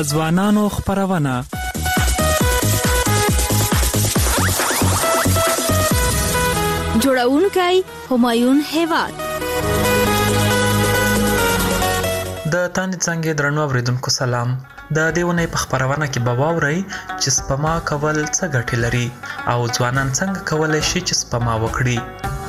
ځوانانو خپرونه. جوړونکی همایون هیواد. د تانې څنګه درنو اوریدونکو سلام. د دیونه په خبرونه کې به واورئ چې سپما کول څه ګټې لري او ځوانان څنګه کولای شي چې سپما وکړي.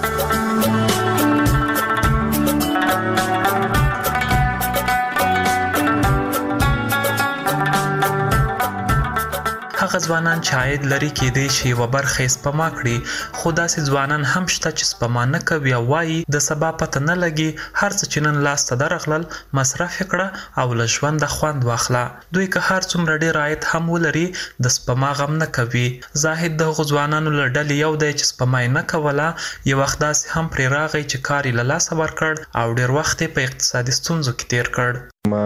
هغه ځوانان چې عاید لري کېدای شي یوه برخه یې سپما کړي، خو داسې ځوانان هم شته چې سپما نه کوي او وایي د سبا پته نه لګي، هر څه چې نن لاسته درغلل مصرف یې کړه او له ژونده خوند واخله. دوی که هر څومره ډېر عاید هم ولري د سپما غم نه کوي. زاهد د هغو ځوانانو له ډلې یو دی چې سپما یې نه کوله. یو وخت داسې هم پرې راغی چې کار یې له لاسه ورکړ او ډېر وخت یې په اقتصادي ستونزو کې تیر کړ. ما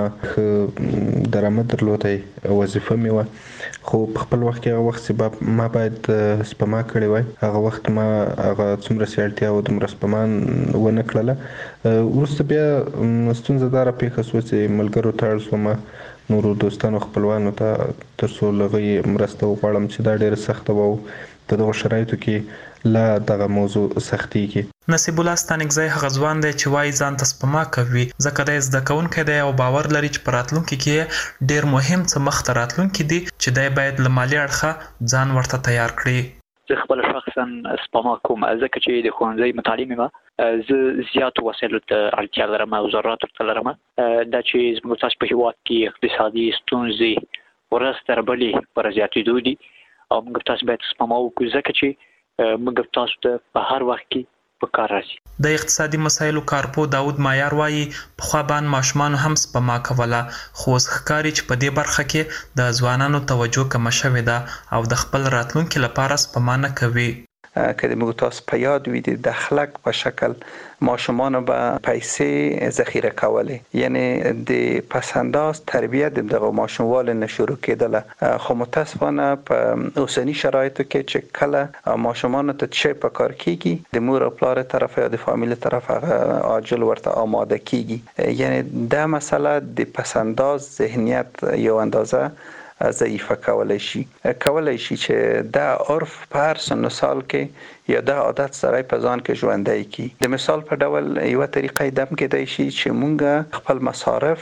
درآمد درلودی، وظیفه مې وه، خو په خپل وخت کې هغه وخت چې ما باید سپما کړې وای، هغه وخت ما هغه څومره چې اړتیا وه دومره سپما ونه کړله. وروسته بیا ستونزه دا راپېښه شوه چې ملګرو ته اړ شوم، نورو دوستانو خپلوانو ته، تر څو له هغوی مرسته وغواړم چې دا ډېره سخته وه او په دغو شرایطو کې لا دغه موضوع سختېږي. نصیب الله ستانکزی هغه ځوان دی چې وایي ځان ته سپما کوي ځکه دی زده کوونکی دی او باور لري چې په راتلونکي کې ډېر مهم څه مخته راتلونکي دي چې دی باید له مالي اړخه ځان ورته تیار کړي. زه خپل شخصا سپما کوم ځکه چې د ښوونځي مطالعې مې زه زیاتو وسایلو ته اړتیا لرم او ضرورت ورته لرم. دا چې زموږ تاسو په هېواد کې اقتصادي ستونزې ورځ تر بلې پر زیاتېدو دي او موږ تاسو باید سپما وکړو ځکه چې موږ تاسو ته په هر وخت کې په کار راځي. د اقتصادي مسایلو کارپو داود مایار وایي پخوا باندې ماشومانو هم سپما کوله، خو اوس ښکاري چې په دې برخه کې د ځوانانو توجه کمه شوې ده او د خپل راتلونکي لپاره سپما نه کوي. که د موږ تاسو په یاد وي د دخلک په شکل ماشومانو به پیسې ذخیره کولې، یعنی د پسنداز تربیت د دغه ماشوموالو نه شروع کېدله. خو متاسفانه په اوسني شرایطو کې چې کله ماشومانو ته څه په کار کېږي د مور او پلار طرف یا د فامیل طرف هغه عاجل ورته آماده کېږي. یعنی دا مسله د پسنداز ذهنیت یو اندازه ضعیفه کولای شي چې دا عرف په هر سن و سال کې یا دا عادت سره په ځان کې ژوندی کی. د مثال په ډول یو طریقه دم کېدای شي چې مونږ خپل مصارف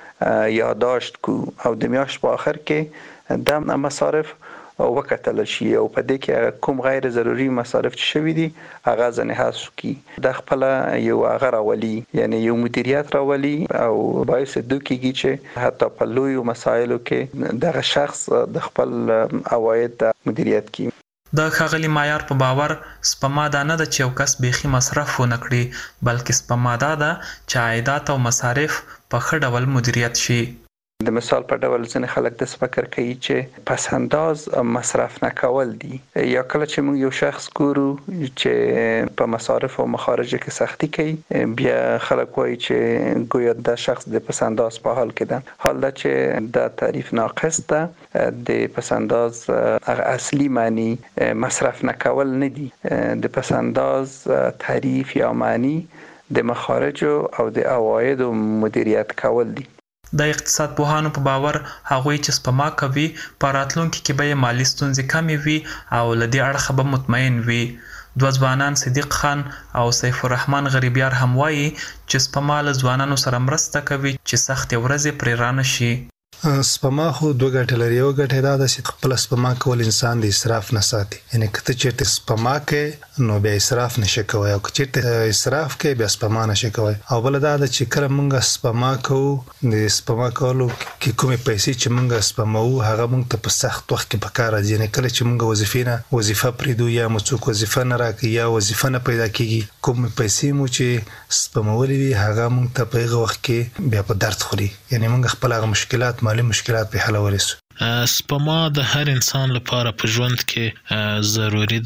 یادداشت کو او د میاشت په آخر کې دا مصارف وکتل شي او په دې کې کوم غیر ضروري مصارف چې شوي دي هغه ځنې حذف کی. د خپل یو هغه راولي، یعنی یو مدیریت راولي او باعث دوی کېږي چې حتی په لویو مسایلو کې دغه شخص د خپل عواید مدیریت کی. د ښاغلي مایار په باور سپما دا نه ده چې یو کس بیخي مصرف ونه کړي، بلکې سپما دا ده چې عایدات او مصارف په ښه ډول مدیریت شي. د مثال په ډول ځینې خلک د فکر کوي چې پس انداز مصرف نه کول دي، یا کله چې موږ یو شخص ګورو چې په مصارف او مخارج کې سختی کوي بیا خلک وایي چې گویا دا شخص د پس انداز په حال کې ده. حال دا چې دا تعریف ناقص ده. د پس انداز اصلي معنی مصرف نه کول نه دي. د پس انداز تعریف یا معنی د مخارج او د عواید مدیریت کول دي. د اقتصاد پوهانو په باور هغوی چې سپما کوي په راتلونکي کې به یې مالي ستونزې کمې وي او له دې اړخه به مطمئن وي. دوه ځوانان صدیق خان او سیف الرحمن غریبیار هم وایي چې سپما له ځوانانو سره مرسته کوي چې سختې ورځې پرې رانه شي. سپما خو دوه ګټې لري. یو ګټه دا ده چې خپل سپما کول انسان د اسراف نه ساتي، یعنی که ته چېرته سپما کوې نو بیا اسراف نشي کوی او که چېرته اسراف کوې بیا سپما نشي کوی. او بل دا ده چې کله موږ سپما کوو د سپما کولو کې کومې پیسې چې موږ سپموو هغه موږ ته په سخت وخت کې په کار راځي. یعنی کله چې موږ وظیفه پرېږدو یا مو څوک وظیفه نه راکوي یا وظیفه نه پیدا کېږي، کومې پیسې مو چې سپمولې وي هغه موږ ته په هغه وخت کې بیا په درد خوري. یعنی موږ خپل هغه مالي مشکلات په حلولی سو. سپما د هر انسان لپاره په ژوند کې ضروری ده.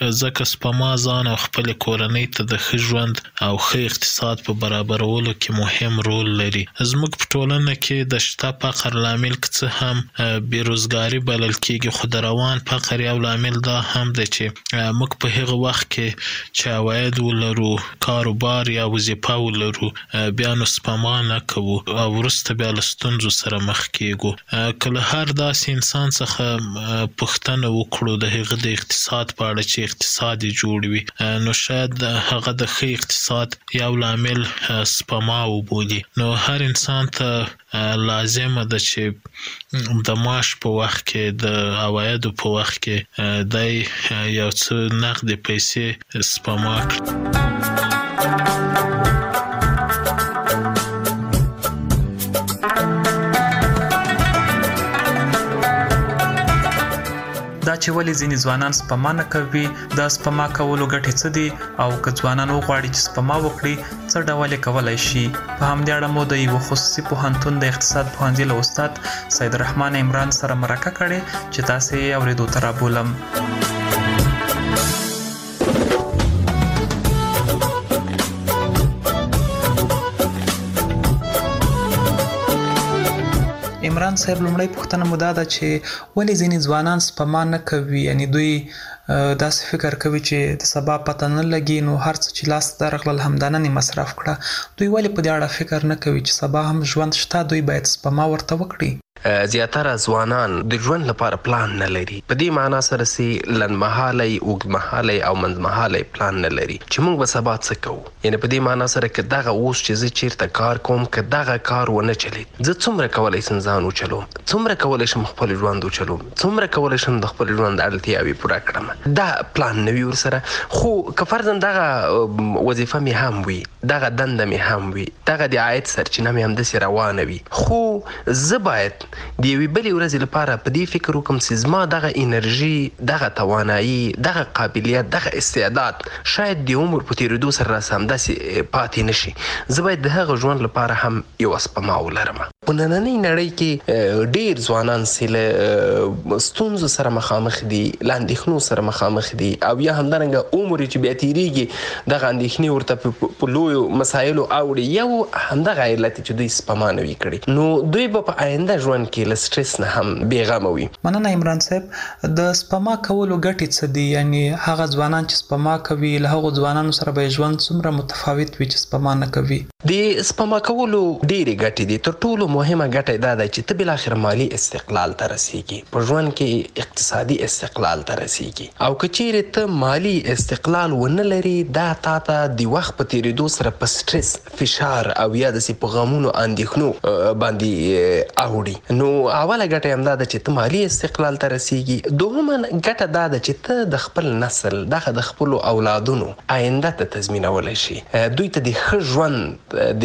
ځکه سپما ځان او خپل کورنۍ ته د ښه ژوند او ښه اقتصاد په برابرولو کې مهم رول لري. زموږ په ټولنه کې د شته فقر لامل که څه هم بیروزګاري بلل کېږي، خو د روان فقر یو لامل دا هم دی چې موږ په هغه وخت کې چې عواید ولرو، کاروبار یا وظیفه ولرو، بیا نو سپما نه کوو او وروسته بیا له ستونزو سره مخ کېږو. که له هر داسې انسان څخه پوښتنه وکړو د هغه د اقتصاد په اړه چې اقتصاد یې جوړ وي، نو شاید هغه د ښه اقتصاد یو لامل سپما وبولي. نو هر انسان ته لازمه ده چې د معاش په وخت کې، د عوایدو په وخت کې دی یو څه نقدې پیسې سپما کړي. دا چې ولې ځینې ځوانان سپما نه کوي، دا سپما کولو ګټې څه دي، او که ځوانان وغواړي چې سپما وکړي څه ډول یې کولی شي. په همدې اړه مو د یوه خصوصي پوهنتون د اقتصاد پوهنځي له استاد سید الرحمن عمران سره مرکه کړې چې تاسې یې اورېدو ته رابولم. عمران صاحب، لومړی پوښتنه مو دا ده چې ولې ځینې ځوانان سپما نه کوي؟ یعنی دوی داسې فکر کوي چې د سبا پته نه لګي، نو هر څه چې لاس ته درغلل همدا نن یې مصرف کړه. دوی ولې په دې اړه فکر نه کوي چې سبا هم ژوند شته، دوی باید سپما ورته وکړي؟ زیاتره ځوانان د ژوند لپاره پلان نه لري. په دې معنا سره چې لنډمهالی، اوږدمهالی او منځمهالی پلان نه لري چې موږ به سبا څه کوو. یعنی په دې معنا سره که دغه اوس چې زه چیرته کار کوم، که دغه کار ونه چلید، زه څومره کولی شم ځان وچلوم، څومره کولی شم خپل ژوند وچلوم، څومره کولی شم د خپل ژوند اړتیاوې پوره کړم. دا پلان نه وي ورسره. خو که فرضاً دغه وظیفه مې هم وي، دغه دنده مې هم وي، دغه د عاید سرچینه مې همداسې روانه وي، خو زه باید د یوې بلې ورځې لپاره په دې فکر وکړم چې زما دغه انرژي، دغه توانایي، دغه قابلیت، دغه استعداد شاید د عمر په تېرېدو سره راسه همداسې پاتې نه شي. زه باید د هغه ژوند لپاره هم یوه سپما ولرم. په نننۍ نړۍ کې ډېر ځوانان چې له ستونزو سره مخامخ دي، له اندېښنو سره مخامخ دي، او یا همدارنګه عمر چې بیا تېرېږي دغه اندېښنې ورته په لویو مسایلو اوړي. یو همدغه علت چې دوی سپما نه وي کړې، نو دوی به په آینده ژوند کې له سټرس نه هم بېغمه وي. مننه عمران صاحب. د سپما کولو ګټې څه دي؟ یعنی هغه ځوانان چې سپما کوي له هغو ځوانانو سره به ژوند څومره متفاوت وي چې سپما نه کوي؟ د سپما کولو ډېرې ګټې دي. تر ټولو مهمه ګټه دا ده چې ته بالاخره مالي استقلال ته رسېږي، په ژوند کې اقتصادي استقلال ته رسېږي. او که چیرې ته مالي استقلال ونه لري، دا تا ته د وخت په تېرېدو سره په سټرس، فشار او یا داسې په غمونو، اندېښنو باندې اوړي. نو اوله ګټه همدا ده چې ته مالي استقلال ته رسېږي. دوهمه ګټه دا ده چې ته د خپل نسل، دغه د خپلو اولادونو آینده ته تضمینولی شي، دوی ته د ښه ژوند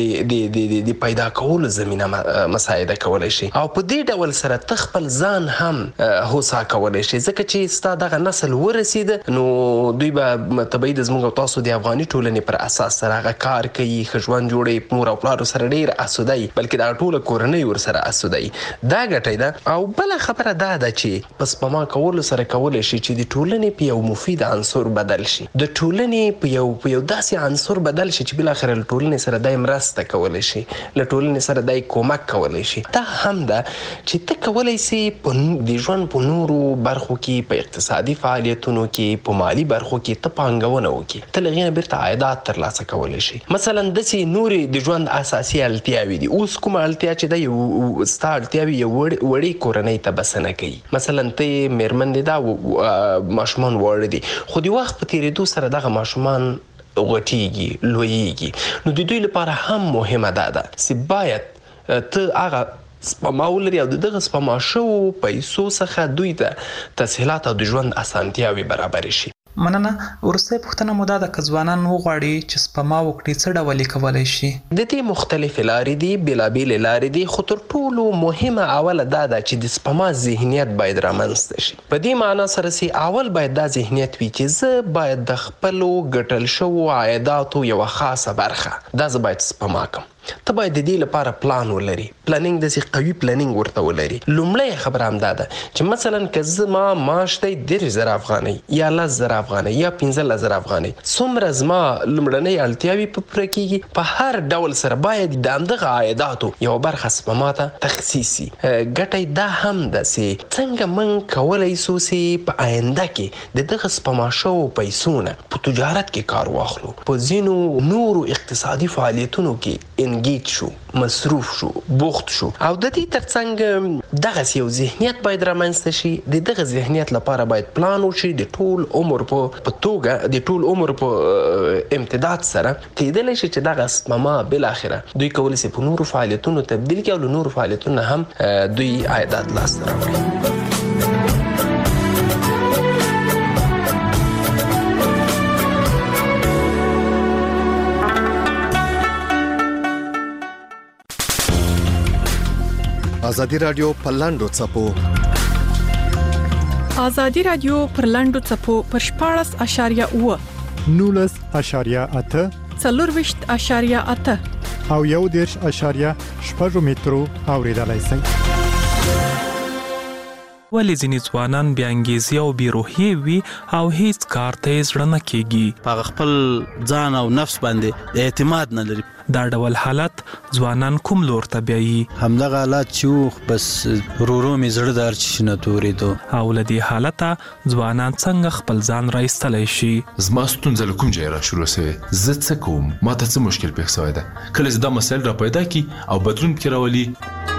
د پیدا کولو زمینه مساعده کولی شي. او په دې ډول سره ته خپل ځان هم هوسا کولی شي، ځکه چې ستا دغه نسل ورسېده، نو دوی به طبیعي د زموږ او تاسو د افغاني ټولنې پر اساس سره هغه کار کوي، ښه ژوند جوړوي، مور او پلارو سره ډېر اسوده وي، بلکې دا ټوله کورنۍ ورسره اسوده وي. دا ګټه ده. او بله خبره دا ده چې په سپما کولو سره کولی شي چې د ټولنې په یو مفید عنصر بدل شي، د ټولنې په یو داسې عنصر بدل شي چې بالاخره له ټولنې سره دای مرسته کولی شي، له ټولنې سره دای کومک کولی شي. دا هم ده چې ته کولی شي د ژوند په نورو برخو کې، په اقتصادي فعالیتونو کې، په مالي برخو کې ته پانګونه وکړي، ته له هغې نه بیرته عایدات ترلاسه کولی شي. مثلا داسې نورې د ژوند اساسي اړتیاوې دي. اوس کومه اړتیا چې ده ستا اړتیاوې یو وړې کورنۍ ته بسنه کوي. مثلا ته یې مېرمن دې دا ماشومان واړه دي، خو د وخت په تېرېدو سره دغه ماشومان غټیږي، لویږي. نو د دوی لپاره هم مهمه ده چې باید ته هغه سپما ولري او د دغه سپما شوو پیسو څخه دوی ته تسهیلات او د ژوند اسانتیاوې برابرې شي. مننه. وروستۍ پوښتنه مو دا ده که ځوانان وغواړي چې سپما وکړي څه ډول یې کولی شي؟ د دې مختلفې لارې دي، بېلابېلې لارې دي، خو تر ټولو مهمه اوله دا ده چې د سپما ذهنیت باید رامنځته شي. په دې معنا سره چې اول باید دا ذهنیت وي چې زه باید د خپلو ګټل شوو عایداتو یوه خاصه برخه دا زه باید سپما کړم. ته باید د دې لپاره پلان ولري. پلانینګ داسې قوي پلانینګ ورته ولري. لومړی خبره همدا ده چې مثلا که زما معاش دی 10,000 افغانۍ یا 10,000 افغانۍ یا 15,000 افغانۍ، څومره زما لومړنۍ اړتیاوې په پوره کېږي، په هر ډول سره باید د همدغه عایداتو یوه برخه سپما ته تخصیص شي. ګټه دا هم ده چې څنګه موږ کولی سو چې په آینده کې د دغه سپما شوو پیسو نه په تجارت کې کار واخلو، په ځینو نورو اقتصادي فعالیتونو کې انګیج شو، مصروف شو، بوخت شو. او د دې ترڅنګ دغسې یو ذهنیت باید رامنځته شي. د دغه ذهنیت لپاره باید پلان وشي د ټول عمر په توګه، د ټول عمر په امتداد سره کېدلی شي چې دغه سپما بالاخره دوی کولی شي په نورو فعالیتونو تبدیل کړي او له نورو فعالیتونو هم دوی عایدات لاسته راوړي. ازادي رادیو په لاندو څپو ازادي رادیو پر لاندو څپو پر 14.8 19.8 24.8 او 1.8 مترو اوریدلای شئ. ولې ځینې ځوانان بې انګیزې او بې روحیې وي او هیڅ کار ته یې زړه نه کېږي، په خپل ځان او نفس باندې اعتماد نه لري. دا ډول حالت ځوانان کوم لور ته بیایي؟ همدغه حالت چې بس ورو مې زړه د هر څه نه تورېدو. او له دې حالته ځوانان څنګه خپل ځان را ایستلی شي؟ زما ستونزه له کوم ځایه را شروع سوې، زه څه کوم، ما ته څه مشکل پېښ سوی ده. کله چې دا مسایل را پیدا کړي او بدلون پکې راولي،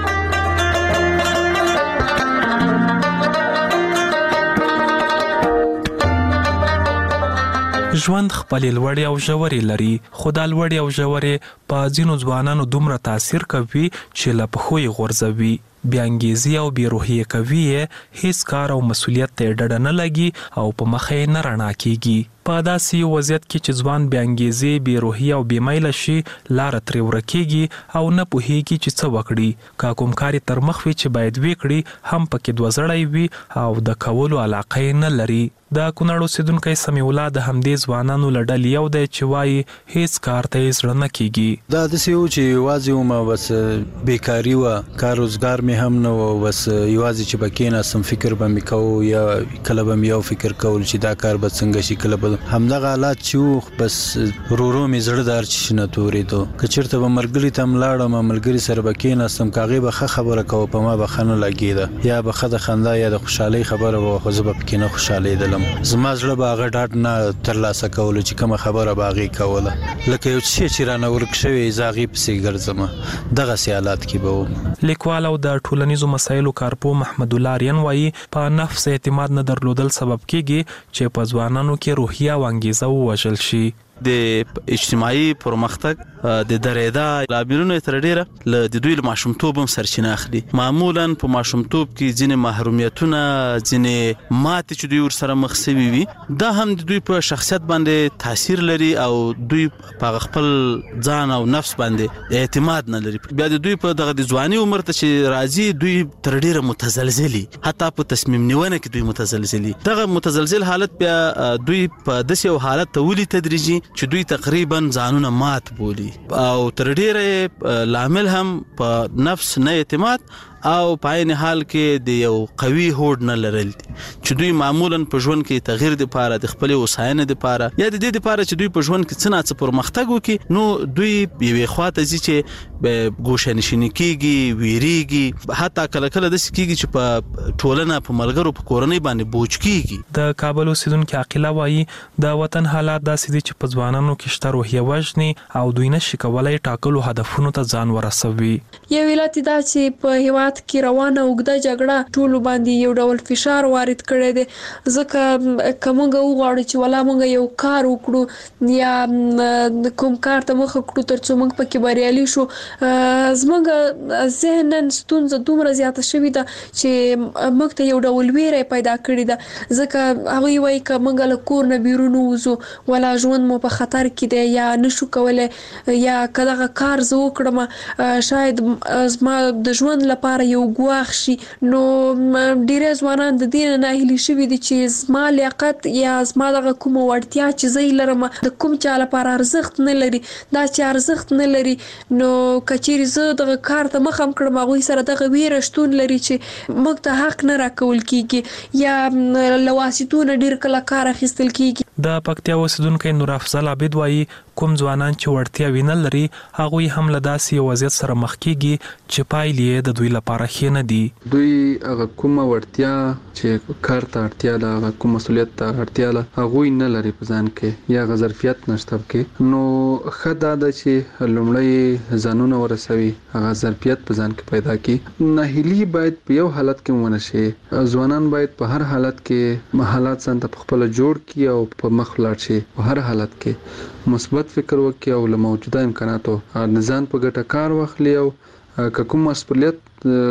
ژوند خپلې لوړې او ژورې لري، خو دا لوړې او ژورې په ځینو ځوانانو دومره تاثیر کوي چې له پښو یې غورځوي. بې انګیزې او بې روحیې کوي یې، هیڅ کار او مسؤلیت ته یې ډډه نه لګي او په مخه یې نه رڼا کېږي. په داسې یو وضعیت کې چې ځوان بې انګیزې، بې روحیې او بې میله شي، لاره ترې ورکېږي او نه پوهېږي چې څه وکړي. که کوم کار یې تر مخ وي چې باید ویې کړي، هم پکې دوزړی وي او د کولو علاقه یې نه لري. د کونړ اوسېدونکی سمیع الله د همدې ځوانانو له ډلې یو دی چې وایي هیڅ کار ته یې زړه نه کېږي. دا داسې و چې یوازې وم، بس بیکاري وه، کار روزګار مې هم نه و، بس یوازې چې به کېناستم فکر به مې کوو، یا کله به مې یو فکر کول چې دا کار به څنګه شي، کله به همدغه حالات چې و، بس ورو مې زړه د هر څه نه تورېدو. که چېرته به ملګري ته هم لاړم، ملګري سره به کېناستم، که هغې به ښه خبره کوه، په ما به ښه نه لګېده، یا به ښه د خندا یا د خوشحالۍ خبره به وه، خو زه به پکې نه خوشحالېدلم. زما زړه به هغه ډاډ نه ترلاسه کولو چې کومه خبره به هغې کوله، لکه یو څه چې رانه ورک شوی زه هغې پسې ګرځم. دغسې حالات کې به وم. لیکوال او د ټولنیزو مسایلو کارپوه محمد الله آریان وایي په نفس اعتماد نه درلودل سبب کېږي چې په ځوانانو کې روحیه او انګیزه ووژل شي. د اجتماعي پرمختګ د درېدا لاملونه تر ډیره له د دوی له ماشومتوب هم سرچینه اخلي. معمولا په ماشومتوب کې ځینې محرومیتونه، ځینې ماتې چې دوی ورسره مخ سوي وي، دا هم د دوی په شخصیت باندې تاثیر لري او دوی په خپل ځان او نفس باندې اعتماد نه لري. بیا د دوی په دغه د ځواني عمر ته چې راځي، دوی تر ډیره متزلزلي، حتی په تصمیم نیونه کې دوی متزلزلي. دغه متزلزل حالت بیا دوی په داسې یو حالت ته ولي تدریجي چې دوی تقریبا ځانونه مات بولي او تر ډیره لامل هم په نفس نه اعتماد او په عین حال کې د یو قوي هوډ نه لرل دي چې دوی معمولا په ژوند کې تغییر لپاره، د خپل وساینې لپاره، یا د دې لپاره چې دوی په ژوند کې څه نه څه پرمختګ وکړي، نو دوی یوې خواته ځي چې ګوښه‌نشیني کېږي، ویریږي، حتی کله کله داسې کېږي چې په ټولنه، په ملګرو، په کورنۍ باندې بوج کېږي. د کابل اوسېدونکي عاقله وایي د وطن حالات داسې دي چې په ځوانانو کې شته روحیه وژني او دوی نشي کولی ټاکلو هدفونو ته ځان ورسوي. یو علت دا چې په هیواد کې روانه اوږده جګړه ټولو باندې یو ډول فشار وارد کړی دی، ځکه که موږ وغواړو چې ولا موږ یو کار وکړو یا کوم کار ته مخه کړو تر څو موږ پکې بریالي شو، زموږ ذهناً ستونزه دومره زیاته شوې ده چې موږ ته یو ډول ویره پیدا کړې ده، ځکه هغوی وایي که موږ له کور نه بیرون ووځو ولا ژوند مو په خطر کې دی، یا نشو کولی، یا که دغه کار زه وکړم شاید زما د ژوند لپاره لپاره یو ګواښ شي. نو ډیری ځوانان د دې نه ناهیلي شوي دي چې زما لیاقت یا زما دغه کومه وړتیا چې زه یې لرم د کوم چا لپاره ارزښت نه لري. دا چې ارزښت نه لري نو که چیرې زه دغه کار ته مخ هم کړم هغوی سره دغه ویره شتون لري چې موږ ته حق نه راکول کیږي یا له واسطو نه ډېر کله کار اخیستل کیږي. د پکتیا اوسیدونکی نور افضل عابد وایي کوم ځوانان چې وړتیا وینه لري هغوی هم له داسې یو وضعیت سره مخ کیږي چې پایلې یې د دوی لپاره ښې نه دي. دوی هغه کومه وړتیا چې کار ته اړتیا ده هغه کوم مسؤلیت ته اړتیا ده هغوی نه لري په ځان کې یا هغه ظرفیت نشته پکې. نو ښه دا ده چې لومړی ځانونه ورسوي هغه ظرفیت په ځان کې پیدا کړي. ناهیلي باید په یو حالت کې ونه شي. ځوانان باید په هر حالت کې حالات ځان ته په خپله جوړ کړي او په مخ ولاړ شي. په هر حالت کې مثبت فکر وکړي او له موجوده امکاناتو نظام په ګټه کار واخلي او که کوم مسؤلیت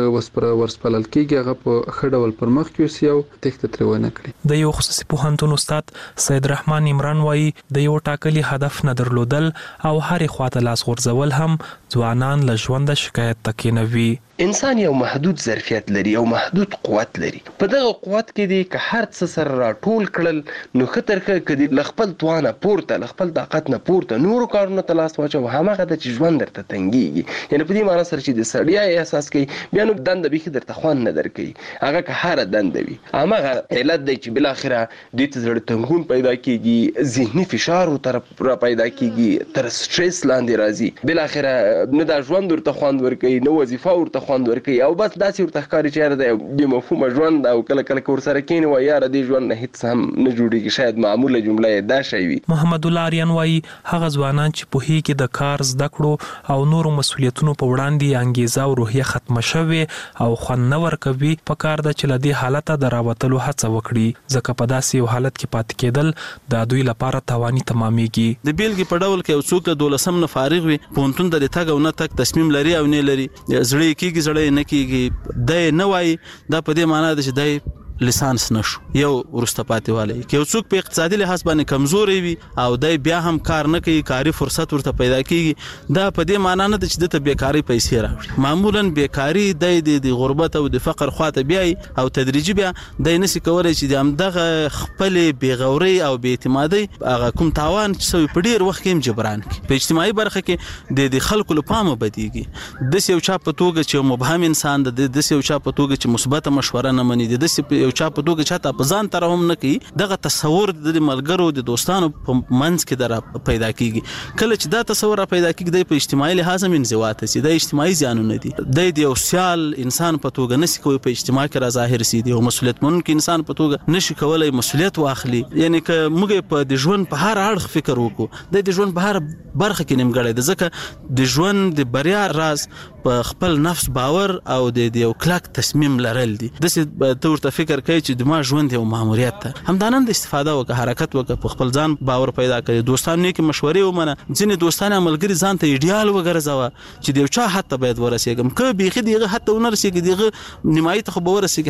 ورسپارل کېږي هغه په ښه ډول پر مخ یوسي او تېښته ترې ونه کړي. د یو خصوصي پوهنتون استاد سید رحمان عمران وایي د یو ټاکلي هدف نه درلودل او هرې خواته لاس غورځول هم ځوانان له ژونده شکایت ته کېنوي. انسان یو محدود ظرفیت لري او محدود قوت لري. په دغه قوت کې دی که هر څه سره راټول کړل نو ښه تر ښه که دی له خپل توانه پورته له خپل طاقت نه پورته نورو کارونو ته لاس واچوه هماغه ده چې ژوند درته تنګېږي. یعنې په دې معنا سره چې د ستړیا احساس کوي بیا نو دنده بیخي درته خوند نه درکوي. هغه که هره دنده وي هماغه علت دی چې بالاخره دې ته زړه تنګون پیدا کېږي ذهني فشار ورته را پیدا کېږي تر سټرس لاندې راځي. بالاخره نه دا ژوند ورته خوند ورکوي نه وظیفه ورته خوند ورکوي او بس داسې ورته ښکاري چې یاره د بې مفهومه ژوند او کله کله که ورسره کښېني وایي یاره دې ژوند نه هېڅ هم نه جوړېږي. شاید معموله جمله یې دا شی وي. محمد الله آریان وایي هغه ځوانان چې پوهېږي د کار زده کړو او نورو مسؤلیتونو په وړاندې انګیزه او روحیه ختمه شوې او خوند نه ورکوي پکار ده چې له دې حالته د راوتلو هڅه وکړي ځکه په داسې یو حالت کې پاتې کېدل د دوی لپاره تاواني تمامېږي. د بیلګې په ډول کې یو څوک د 12 نه فارغ وي پوهنتون ته د تګ او نه تګ تصمیم لري او نه لري زړه یې کېږي زړه یې نه کېږي دی نه وایي دا په دې معنا ده چې دی لیسانس نشو یو ورسته پاتې والی که یو څوک په اقتصادي لحاظ باندې کمزوري وي او دی بیا هم کار نه کوي کاري فرصت ورته پیدا کیږي دا په دې معنا نه ده چې دته بیکاری پیسې راوړي. معمولا بیکاری د غربت او د فقر خواته بیاي او تدریجي بیا د نسی کولای چې د همدغه خپل بیغوري او بې اعتمادي هغه کوم تاوان چې سوي په ډیر وخت کې جبران کی. په اجتماعي برخه کې د خلکو له پامه بدیږي. د یو چا په توګه چې مبهم انسان د یو چا په توګه چې مثبت مشوره نه مني د یو چا په توګه چاته په ځان تر هم نه کوي دغه تصور د ملګرو د دوستانو په منځ کې در پیدا کیږي. کله چې دا تصور پیدا کیږي د په اجتماعي لحاظ هم انزواته سي د اجتماعي زیانونه دي د یو سیال انسان په توګه نشي کوي په اجتماع کې را ظاهر سي دی او مسؤلیت منونکي انسان په توګه نشي کولای مسؤلیت واخلي. یعنی که موږ په د ژوند په هر اړخ فکر وکړو د ژوند په هر برخه کې نیمګړی د ځکه د ژوند د بریا راز په خپل نفس باور او د یو کلک تصمیم لرل دي. د تورته فکر کوي چې د ما ژوند یو ماموریت ده همدانن د استفاده وکړه حرکت وکړه په خپل ځان باور پیدا کړي. دوستان نیک مشورې ومنه ځینې دوستان عملګری ځان ته ایډیال وګرځوه چې د یو چا حتی باید ورسېږم که بیخي دغه حتی ونه رسېږي دغه نیمایي ته خو به ورسېږي.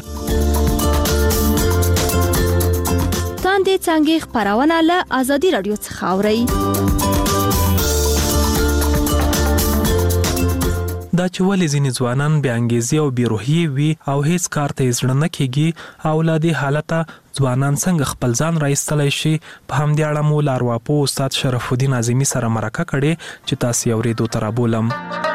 تاندې څانګې خپرونه له ازادي راډیو څخه اورئ. دا چې ولې ځینې ځوانان بې انګیزې او بې روحیې وي او هیڅ کار ته یې زړه نه کېږي او له دې حالته ځوانان څنګه خپل ځان راایستلی شي په همدې اړه مو له ارواپوه استاد شرف الدین اعظمي سره مرکه کړې چې تاسې یې اورېدو ته رابولم.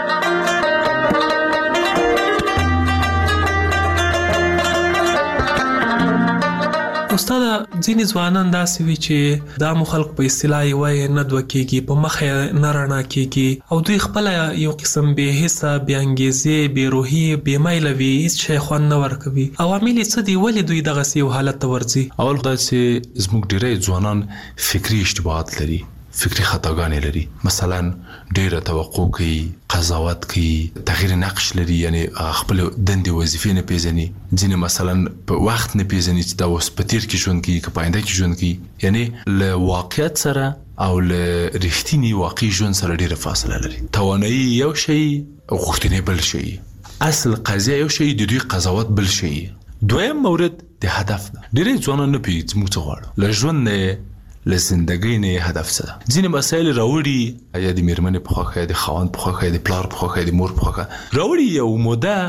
استاد ځینې ځوانان داسې وي چې دا مو خلک په اصطلاح یې وایي نه دوه کېږي په مخ یې نه رڼا کېږي او دوی خپله یو قسم بې حسه بې انګیزې بې روحي بې میله وي هېڅ شی خوند نه ورکوي. عوامل یې څه دي ولې دوی دغسې یو حالت ته ورځي؟ اول خدای چې زموږ ډېری ځوانان فکري اشتباهات لري فکري خطاګانې لري. مثلا ډېره توقع کوي قضاوت کوي تغییر نقش لري یعنی خپل دندې وظیفې نه پیژني. ځینې مثلا په وخت نه پیژني چې دا اوس په تیر کې ژوند کوي که په آینده کې ژوند کوي. یعنی له واقعیت سره او له رښتیني واقعي ژوند سره ډېره فاصله لري. توانایي یو شی غوښتنې بل شی اصل قضیه یو شی د دوی قضاوت بل شی. دویم مورد د هدف ده. ډېری ځوانان نه پوهېږي چې موږ څه غواړو له ژوند نه له زندګۍ نه هدف څه ده. ځینې مسایل راوړي یا د میرمنې په خوښه یا د خاوند په خوښه یا د پلار په خوښه یا د مور په خوښه راوړي یو موده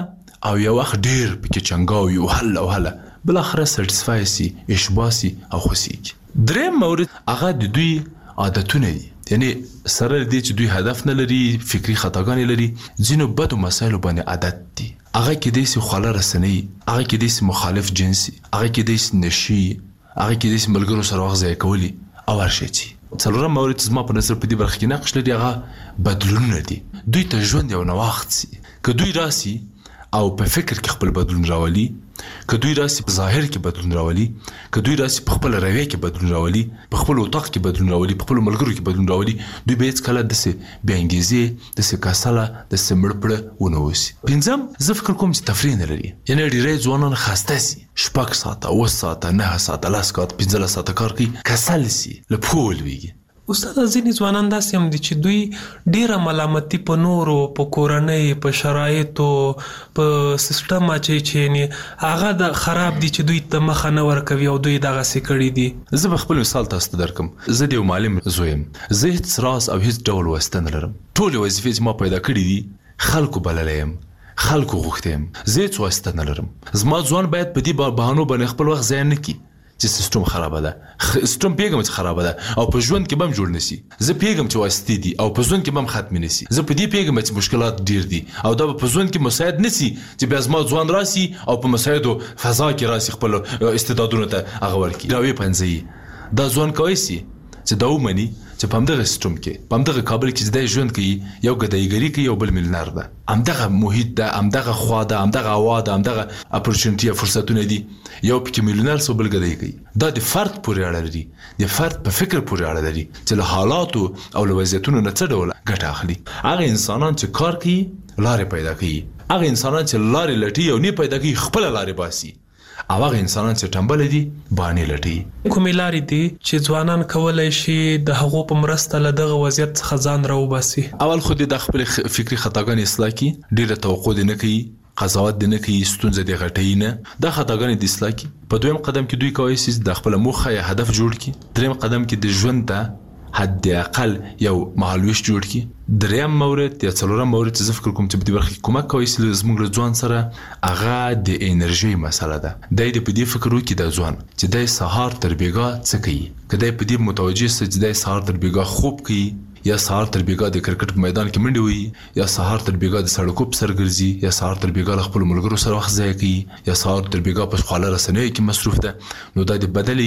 او یو وخت ډیر پکې چنګاوي او هله بل اخره سټیسفای سي اشباسي او خوسيږي. دریم مورد هغه د دوی عادتونه دي، یعنی سره دې چې دوی هدف نه لري، فکری خطاګانې لري، ځینو بدو مسایلو باندې عادت دي. هغه کې دې سي خاله رسنۍ، هغه کې دې سي مخالف جنسي، هغه کې دې سي نشي، هغه کې دې سي ملګرو سره وخت ضایع کولی او هرشي. څلورم مورد زما په نظر په دې برخه کې نقش لري، هغه بدلونونه دي. دوی ته ژوند یو نوښت سي، که دوی راسي او په فکر کې خپل بدلون راولي، که دوی راسي په ظاهر کې بدلون راولي، که دوی راسي په خپل رویه کې بدلون راولي، په خپل اتاق کې بدلون راولي، په خپل ملګرو کې بدلون راولي، دوی به هیڅ کله داسې بې انګیزې، داسې کسله، داسې مړ پړه ونه اوسي. پنځم زه فکر کوم چې تفریح نه لري، یعنې ډېری ځوانان خسته سي، 6 ساعته 8 ساعته 9 ساعته 10 ساعته 15 ساعته کار کوي، کسل سي، له پښو ولوېږي. استاد ځینې ځوانان داسې هم دي چې دوی ډیره ملامتي په نورو، په کورنۍ، په شرایطو، په سیستم اچوي چې هغه د خراب دي چې دوی ته مخه نه ورکوي او دوی دغسې کړي دي. زه به خپل مثال تاسو ته درکم. زه د یو معلم زوی یم، زه هېڅ راز او هېڅ ډول واسطه نه لرم. ټولې وظیفې چې ما پیدا کړي دي خلکو بللی یم، خلکو غوښتی یم، زه هېڅ واسطه نه لرم. زما ځوان باید په دې بهانو باندې خپل وخت ضایع نه کړي چې سیستم خرابه ده. سیستم پیغام چې خرابه ده او په ژوند کې به هم جوړ نشي. زه پیغام چې واسطې دي او په ژوند کې به هم ختم نشي. زه په دې پیغام چې مشکلات ډیر دي او دا په ژوند کې مساعد نشي چې بیا زما ځوان راسي او په مساعدو فضا کې راسي خپل استعدادونه ته هغه ورکړي، راوي پنځي. دا ځوان کوي چې دا ومني چې په همدغه سیستم کې، په همدغه کابل کې چې دی ژوند کوي، یو ګدایګري کوي، یو بل میلیونر ده، همدغه محیط ده، همدغه خوا ده، همدغه هوا ده، همدغه اپورچونټي یا فرصتونه دي، یو پکې میلیونر سو بل ګدای کوي. دا د فرد پورې اړه لري، د فرد په فکر پورې اړه لري چې له حالاتو او له وضعیتونو نه څه ډول ګټه اخلي. هغه انسانان چې کار کوي لارې پیدا کوي، هغه انسانان چې لارې لټي او نه پیدا کوي خپل لارې باسي، او هغه انسانان چې ټمبل دي باندې لټي. کومې لارې دي چې ځوانان کولی شي د هغو په مرسته له دغه وضعیت څخه ځان راوباسي؟ اول خو د خپل فکری خطاګانې اصلاح کړي، ډېره توقع دې نه کوي، قضاوت دې نه کوي، ستونزه دې غټوي نه، دا خطاګانې دې اصلاح کړي. په دویم قدم کې دوی کولی شي د خپل موخه یا هدف جوړ کړي. دریم قدم کې د ژوند ته حد اقل یو مهالویش جوړ کړي. دریم مورد یا څلورم مورد چې زه فکر کوم چې په دې برخه کې کومک کوي چې زموږ له ځوان سره هغه د انرژي مسله ده. دی دې په دې فکر وکړي د ځوان چې دی سهار تر بېګا څه کوي، که دی په دې متوجه سي چې دی سهار تر بېګا خوب کوي، یا سهار تر بېګا د کرکټ په میدان کې منډې وهي، یا سهار تر بېګا د سړکو په سر ګرځي، یا سهار تر بېګا له خپلو ملګرو سره وخت ضایع کوي، یا سهار تر بېګا په خواله رسنیو کې مصروف ده، نو دا د بدلی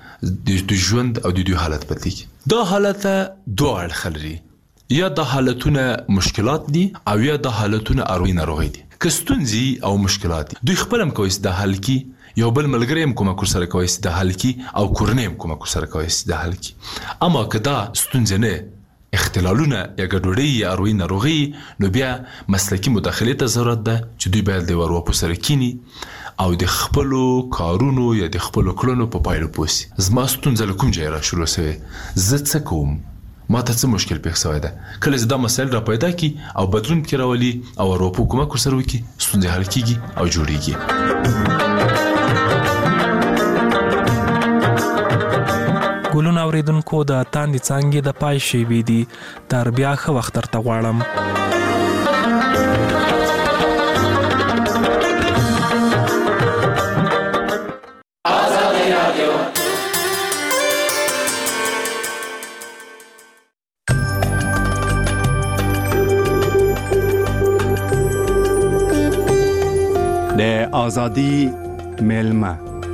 کې د ژوند او د دوی حالت بدلیږي. دا حالت دوه اړخه لري، یا دا حالتونه مشکلات دي او یا دا حالتونه اروي ناروغي دي. که ستونزې او مشکلات دي دوی خپل هم کوي چې د حل کړي، یو بل ملګری هم کومک ورسره کوي چې د حل کړي، او کورنۍ هم کومک ورسره کوي چې د حل کړي. اما که دا ستونزې نه، اختلالونه یا ګډوډۍ یا اروي ناروغي، نو بیا مسلکي مداخلې ته ضرورت ده چې دوی باید د ورواپو سره کینی او د خپلو کارونو یا د خپلو کړنو په پایلو پوه سي. زما ستونزه له کوم ځایه را شروع سوې، زه څه کوم، ما ته څه مشکل پېښ سوی ده. کله چې دا مسایل را پیدا کړي او بدلون پکې راولي او ورواپو کومک ورسره وکړي، ستونزې حل کېږي او جوړېږي. ګلونه اوریدونکو، د تاندې څانګې د پای شیبې دي، تر بیا ښه وخت درته غواړم. د ازادي میلمه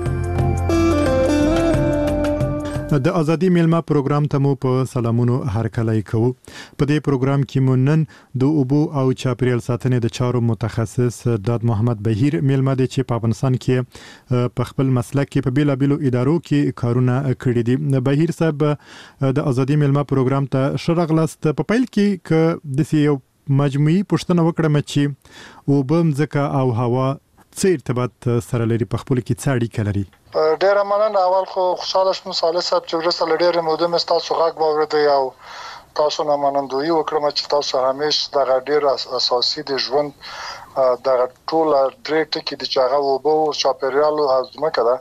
د ازادي میلمه پروګرام ته مو په سلامونو هرکلی کوو. په دې پروګرام کې مو نن د اوبو او چاپیریال ساتنې د چارو متخصص داد محمد بهیر میلمه دی چې په افغانستان کې په خپل مسلک کې په بیلابیلو ادارو کې کارونه کړي دي. بهیر صاحب، د ازادي میلمه پروګرام ته ښه راغلاست. په پیل کې که داسې یو مجموعي پوښتنه وکړم چې اوبه، مځکه او هوا څه ارتباط سره لري، په خپل کې څه اړیکه لري؟ ډیره مننه. اول خو خوشاله شوم صالح صاحب چې وروسته له ډېرې مودې مې ستاسو غږ واورېدی او تاسو نه منندویي وکړم چې تاسو همیشه دغه ډېر اساسي د ژوند دغه ټوله درې ټکي دي چې هغه اوبه او چاپیریال او ځمکه ده،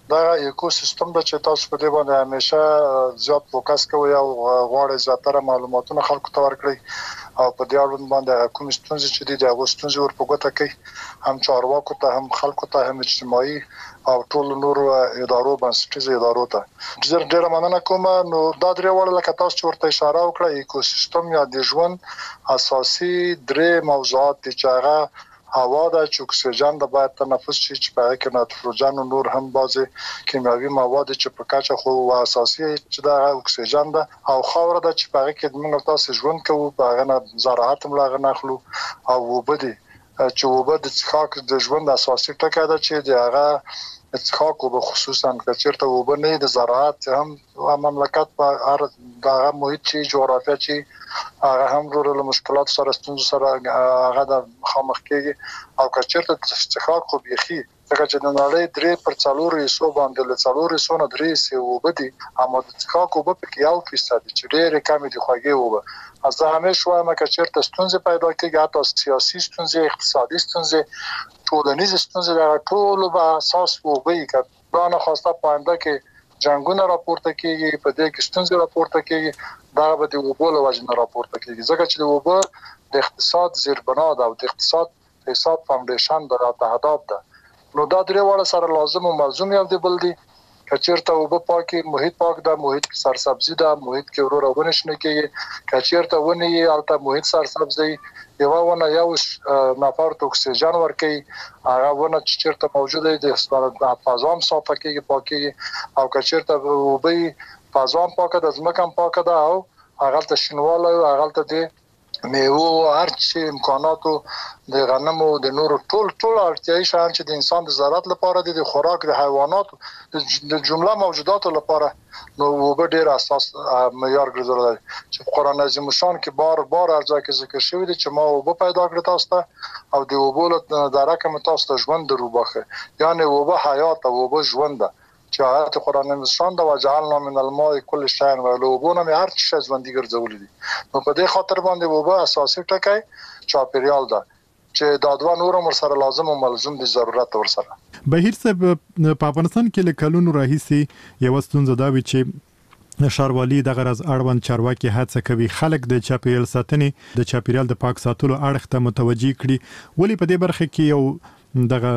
دا ایکو سیستم د چې تاسو په دې باندې همیشه زیات فوکس کوئ او غواړئ زیاتره معلوماتونه خلکو ته ورکړئ او په دې اړوند باندې کوم ستونزې چې دي د هغو ستونزې ور په ګوته کوي هم چارواکو ته هم خلکو ته هم اجتماعي او ټول نور ادارو بنسټیزو ادارو ته ډېره مننه کوم. نو دا درې وړ لکه تاسو چې ورته اشاره وکړه ایکو سیستم یا د ژوند اساسي درې موضوعات دي چې هغه هوا د اکسیجن د باید تنفس شي چې په کې نایتروجن او نور هم بعضي کیمیاوي مواد چې په کاچه خو اساسي چې د اکسیجن ده او خاور د چې په کې موږ تاسو ژوند کوو په هغه نه زراعت ملغه نخلو او وبدي چې وبد څخه د ژوند اساسي ټکی ده چې د هغه څخه په خصوصا کچرته وبنه د زراعت هم مملکت په هغه محیط چې جغرافیا چې هغه هم ورته مشکلات سره ستونزې سره هغه د مخامخ کېږي او کچرته څخه خو بيخي څنګه چې د نړۍ 3/4 حصو باندې له 4 حصو نه 3 سي وبدي اما د څخه کو په کې یو فیصد چې ډېر کم دي خوږي وبه از همیشه وایم که چیرته ستونزې پیدا کېږي حتی سیاسي ستونزې اقتصادي ستونزې ټولنیز ستونزې د ټول په اساس وبي که دا نه خواسته پاینده کې جنگونه راپورته کېږي په دې کې ستونزې راپورته کېږي دا به د وبول وجنه راپورته کېږي ځکه چې د وبو د اقتصاد زیربنا ده او د اقتصاد حساب فاونډیشن د اهداف ده. نو دا درې وړه سره لازم او ملزم یو دی بل دي کچیرته وب پاکي محیط پاک ده محیط کې سرسبزي ده محیط کې ورو ونشنه کېږي کچیرته ونی الته محیط سرسبزي یو ونه یو نفر ته اکسیجن ورکي هغه ونه چې چیرته موجوده دي د فضام صافه کېږي پاکي او کچیرته وبي فضام پاکه د ځمکه پاکه ده او هغه ته شنواله هغه ته دي میوه هر څه امکاناتو د غنمو د نورو ټول اړتیاوي شان چې د انسان د ضرورت لپاره د خوراک د حیوانات د جمله موجوداتو لپاره نو وب ډیر اساس معیار ګرځول چې قرآن عظیم شان کې بار ارزه کې ذکر شوی دی چې ما وب پیدا کړ تاسو ته او د وب د رقم تاسو ته ژوند دروبخه یعنی وب حیات او وب ژوند چې آیات قرآن نشان دا وجعلنا من الماء كل شيء ولوبونه مې هر څه ژوندۍ ګرځولې دي نو په دې خاطر باندې وبه اساسي ټکی چاپیریال ده چې دا دوه نور مر سره لازم او ملزم دي ضرورت ور سره. بهیر صاحب په افغانستان کې لکلونو راهیسي یو ستونزه دا وی چې ښاروالي د غرض اړوند چارواکي هڅه کوي خلک د چاپیریال ساتنې د چاپیریال د پاک ساتلو اړخ ته متوجي کړي ولی په دې برخه کې یو دغه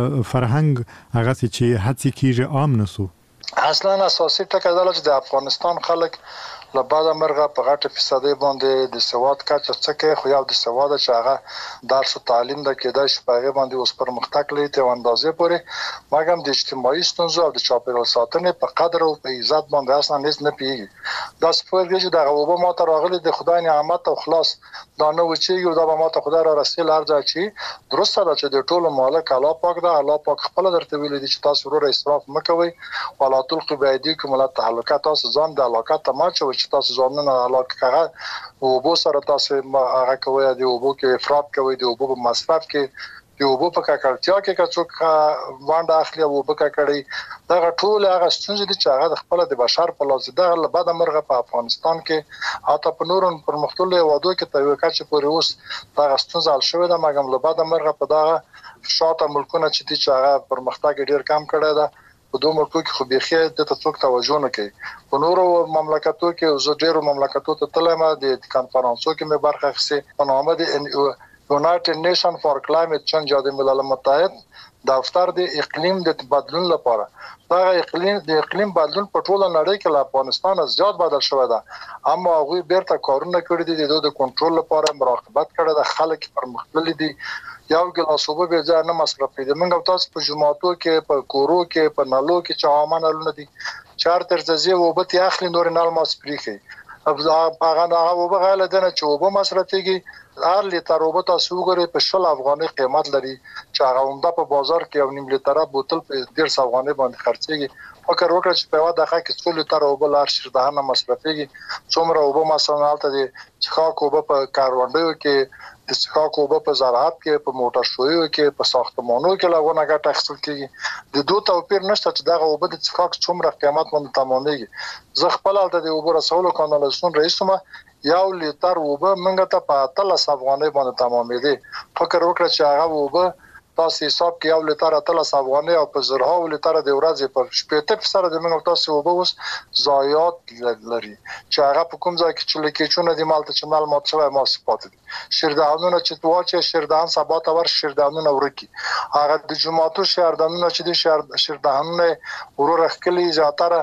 فرهنګ هغه چې هڅه کیږي عام نسو اصلا اساسي ټکی دا چې د افغانستان خلک له بعد مرغه په غټه فیصدي باندې د سواد کچه څکه خو یو د سواد چې هغه درس او تعلیم د کېدای شي په هغه باندې اوس پرمختګ لري ته اندازې پورې مګم د اجتماعي ستونزو او د چاپیریال ساتنې په قدر او په عزت باندې اصلا هیڅ نه پیږي دا سپورګي چې د غوبه ماته راغلي د خدای نعمت او خلاص دا نو چې دا به ماته خدای را رسول ارزه چې درسته ده چې د ټولو مالک الله پاک ده الله پاک خپل درته ویل دي چې تاسو ورو اسراف مکوئ ولا تلقوا بأيديكم ولا تهلكوا تاسو ځان د علاقات ته ماچو چې تاسو ځانونه علاقه کړه او بو سره تاسو هغه کوي دی او بو کې افراط کوي دی او بو مصرف کې دی او بو په کارتیا کې کڅوک وانډه اخلي او بو کړي دا ټول هغه ستونزې دي چې هغه خپل د بشر په لاس ده له بعد مرغه په افغانستان کې حتی په نورن پر مختلفو وادو کې ته وکړي پورې اوس دا ستونزه حل شوې ده مګم له بعد مرغه په دغه شاته ملکونه چې هغه پرمختګ ډیر کم کړی ده په دوه ملکو کې خو بيخي د څوک توجه نه کوي په نورو مملکتو کې زه ډیرو مملکتو ته تلم د کانفرنسو کې مې برخه اخیسته په نامه د یونایټډ نیشن فار کلایمټ چینج د ملل متحد دفتر د اقلیم د بدلون لپاره دا اقلیم بدلون په ټوله نړۍ کې له افغانستان زیات بدل شوی ده اما هغه بیرته کارونه کړی دي د کنټرول لپاره مراقبت کړی د خلک پرمختللي دي یو ګلاس اوبه به ځای نه مصرفي دي موږ تاسو په جمعاتو کې په کورو کې په نالو کې چې عامه نالونه دي چار تر ځای وبه تی اخلي نور نال ماسپریخي هغه وبه غاله دنه چې وبه مصرفيږي هر لیتر وبه تاسو وګورئ په 10 افغاني قیمت لري چې هغه عمده په بازار کې یو نیم لیتر بوتل په 150 افغاني باندې خرڅيږي فکر وکړئ چې په واده کې څو لیتر وبه لار شي د نه مصرفيږي څومره وبه مثلا حالت دي چې خاک وبه په کاروانډو کې د څخاک وبه په زراعت کې په موټر شویو کې په ساختمانونو کې لاغونه ګټه اخیستل کېږي د دوه توپیر نشته چې دغه وبه د څخاک څومره قیمت باندې تمامېږي زه خپل الته د وبه رسولو کانالاسون رئیسمه یو لیتر وبه منګه ته په 13 افغانۍ باندې تمامېدي فکر وکړه چې هغه وبه تاسو حساب کې یو لیټر اتلس افغانۍ او په زرهاو لیټر د ورځې په 80% د موږ تاسو وبوس ضایعات لري چې هغه په کوم ځای کې چې لیکچونه د مالته چې معلومات شوی ما سپات دي شیردانونه چې تواچې شیردان سبا تا ور شیردانونه ورکی هغه د جمعاتو شیردانونه چې د شیردانونه ورور خکلی زیاتره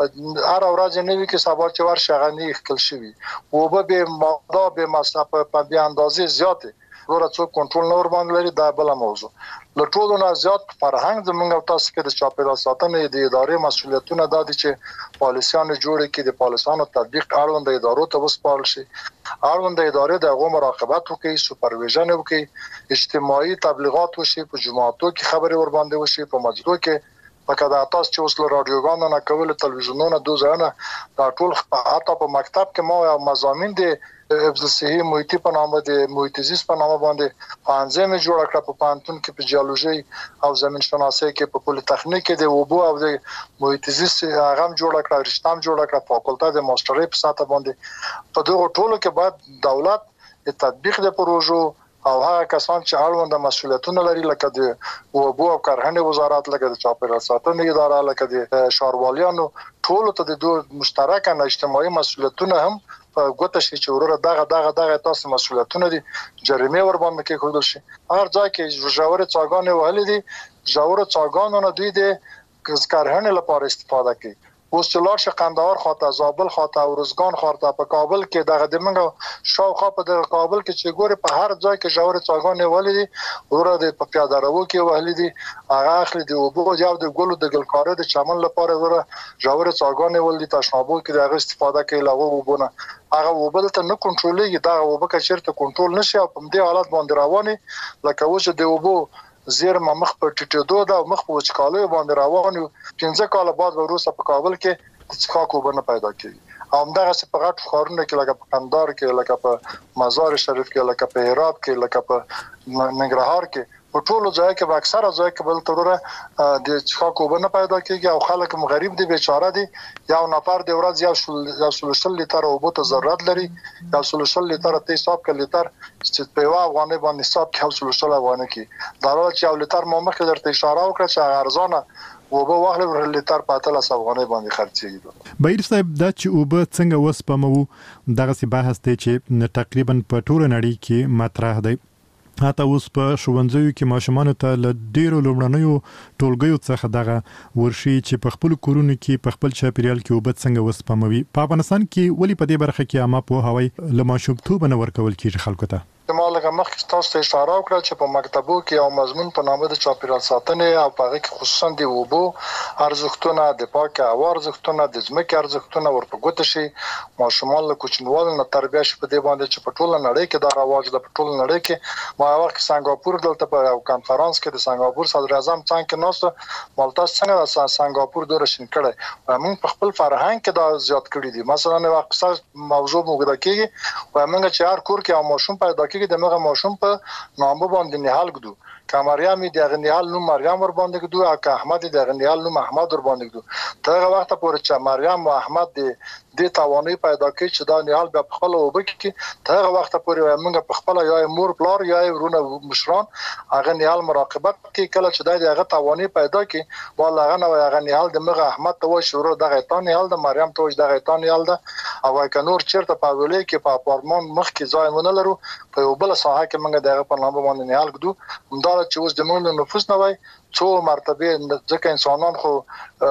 هر ورځ نه وی کې سبا چې ور شغنی خکل شوی وبه ماده به مصرف په بیا اندازې زیاته ورته څو کنټرول نور باندې لري دا بل موضوع له ټولو نه زیات فرهنګ زموږ تاسو کې د چاپیریال ساتنې د ادارې مسولیتونه د دي چې پالیسیانو جوړ کړي د پالیسانو تطبیق اړوند ادارو ته وسپارل شي اړوند ادارې د مراقبت وکړي سوپرویژن وکړي اجتماعي تبلیغات وشي په جماعتو کې خبري ور باندې وشي په مسجدو کې لکه د تاسو چې اوس له رادیوګانو نه کول تلویزیونونو دوزانه دا ټول حتی په مکتب کې ما مضامین دي حفظ صحي محیطي په نامه د محیط زیست په نامه باندې پانځه می جوړ کړ په پانتون کې په جیولوژي او زمين شناسي کې په پولی تخنیک کې د وبو او د محیط زیست هغه جوړ کړ رښتام جوړ کړ فاکولټه د ماسترۍ په ساته باندې په دغه ټولو کې بعد دولت د تطبیق د پروژو او هغه کسان چې اړوند مسولیتونه لري لکه د وبو او کرهنې وزارت لکه د چاپیریال ساتنې اداره لکه د شارواليانو ټول ته د دوه مشترک اجتماعي مسولیتونه هم ګوته شي چې ورته دغه تاسو مسولیتونه دي جریمه ور باندې کې خودل شي هر ځای کې ژوره څاګانې وهلې دي ژوره څاګانو نه دوی د کارهنه لپاره استفاده کوي اوس چې لار شقندار خاطه زابل خاطه او روزګان خاطه په کابل کې دغه د منګو شاوخوا په د کابل کې چې ګوره په هر ځای کې ژوره څاګانې ولې دي ورته د پیاده رو کې ولې دي هغه اخلي د وبو یو د ګلو د ګلکاره د چمن لپاره ورته ژوره څاګانې ولې تشنابو کې دغه استفاده کوي لغه وبونه هغه وبل ته نه کنټرولېږي دا وبکه چیرته کنټرول نشي او په دې حالت باندې رواني لکه اوس د وبو زیر مخ په ټټېدو دا مخ په وچکالو باندې روان یو 15 کال بعد وروسته په کابل کې د څښاکو وبنه پیدا کیږي او همدغه په غټ ښارونو کې لکه په قندهار کې لکه په مزار شریف کې لکه په هرات کې لکه په ننګرهار کې په ټولو ځای کې په اکثره ځای کې بل تروره د څښاکو وبنه پیدا کیږي او خلک غریب دي بیچاره دي یو نفر د ورځ یو سلوشل لیټر اوبو ته ضرورت لري یو سلوشل لیټر ته حساب کې لیټر چې په یو افغاني باندې حساب کې یو سلوشل افغاني کې دا ورته یو لیټر مو مخکې درته اشاره وکړه چې ارزانه وبو واخلې ور لیټر په 3000 افغاني باندې خرڅېږي بهیر صاحب دا چې وب څنګه وسپمو دغه سی بحث ته چې تقریبا په ټوله نړۍ کې مطرح دی حتی اوس په ښوونځیو کې ماشومان ته له ډیرو لومړنیو ټولګیو څخه دغه ورشي چې په خپل کورونو کې په خپل چاپیریال کې وبد څنګه وسپموي په افغانستان کې ولی په دې برخه کې عامه پوهاوی له ماشومتوب نه ورکول کیږي خلکو ته مالګه مخکې تاسو ته اشاره وکړه چې په مکتبو کې یو مضمون په نامه د چاپیریال ساتنې او په هغه کې خصوصا د وبو ارزښتونه د پاک هوا ارزښتونه د ځمکې ارزښتونه ورته ګوت شي ماشومان له کوچنیوالو نه تربیه شي په دې باندې چې په ټوله نړۍ کې دا رواج د ټوله نړۍ کې ما وخت سنگاپور دلته په یو کانفرنس کې د سنگاپور صدر اعظم څنګه نوسته مالتا څنګه سنگاپور دور شین کړي او موږ په خپل فرهنګ کې دا زیات کړی دي مثلا یو اقصا موضوع موږ د کېږي او موږ چې هر کور کې ماشوم پیدا کېږي د مغه ماشوم په نامه باندې نهال ګدو کمریام د غنیال نو مریم ور باندې ګدو او که احمد د غنیال نو محمد ور باندې ګدو ترغه وخت پورې چې مریم او احمد د توانې پیدا کړي چې دا نهال په خپل وبک کې ترغه وخت پورې موږ په خپل یا مور پلار یا ورونه مشران هغه نهال مراقبت کې کله چې دا هغه توانې پیدا کړي والله هغه نو هغه نهال د مغه احمد ته و شروع دغه تان نهال د مریم ته و دغه تان نهال ده او کنور چیرته په ویلې کې په اپارتمان مخ کې ځای مونږ لرو په یو بل ساحه کې موږ دغه په نامه باندې نهال ګدو همدا چې اوس د موږ نفوس نه وای څو مرتبه ځکه انسانان خو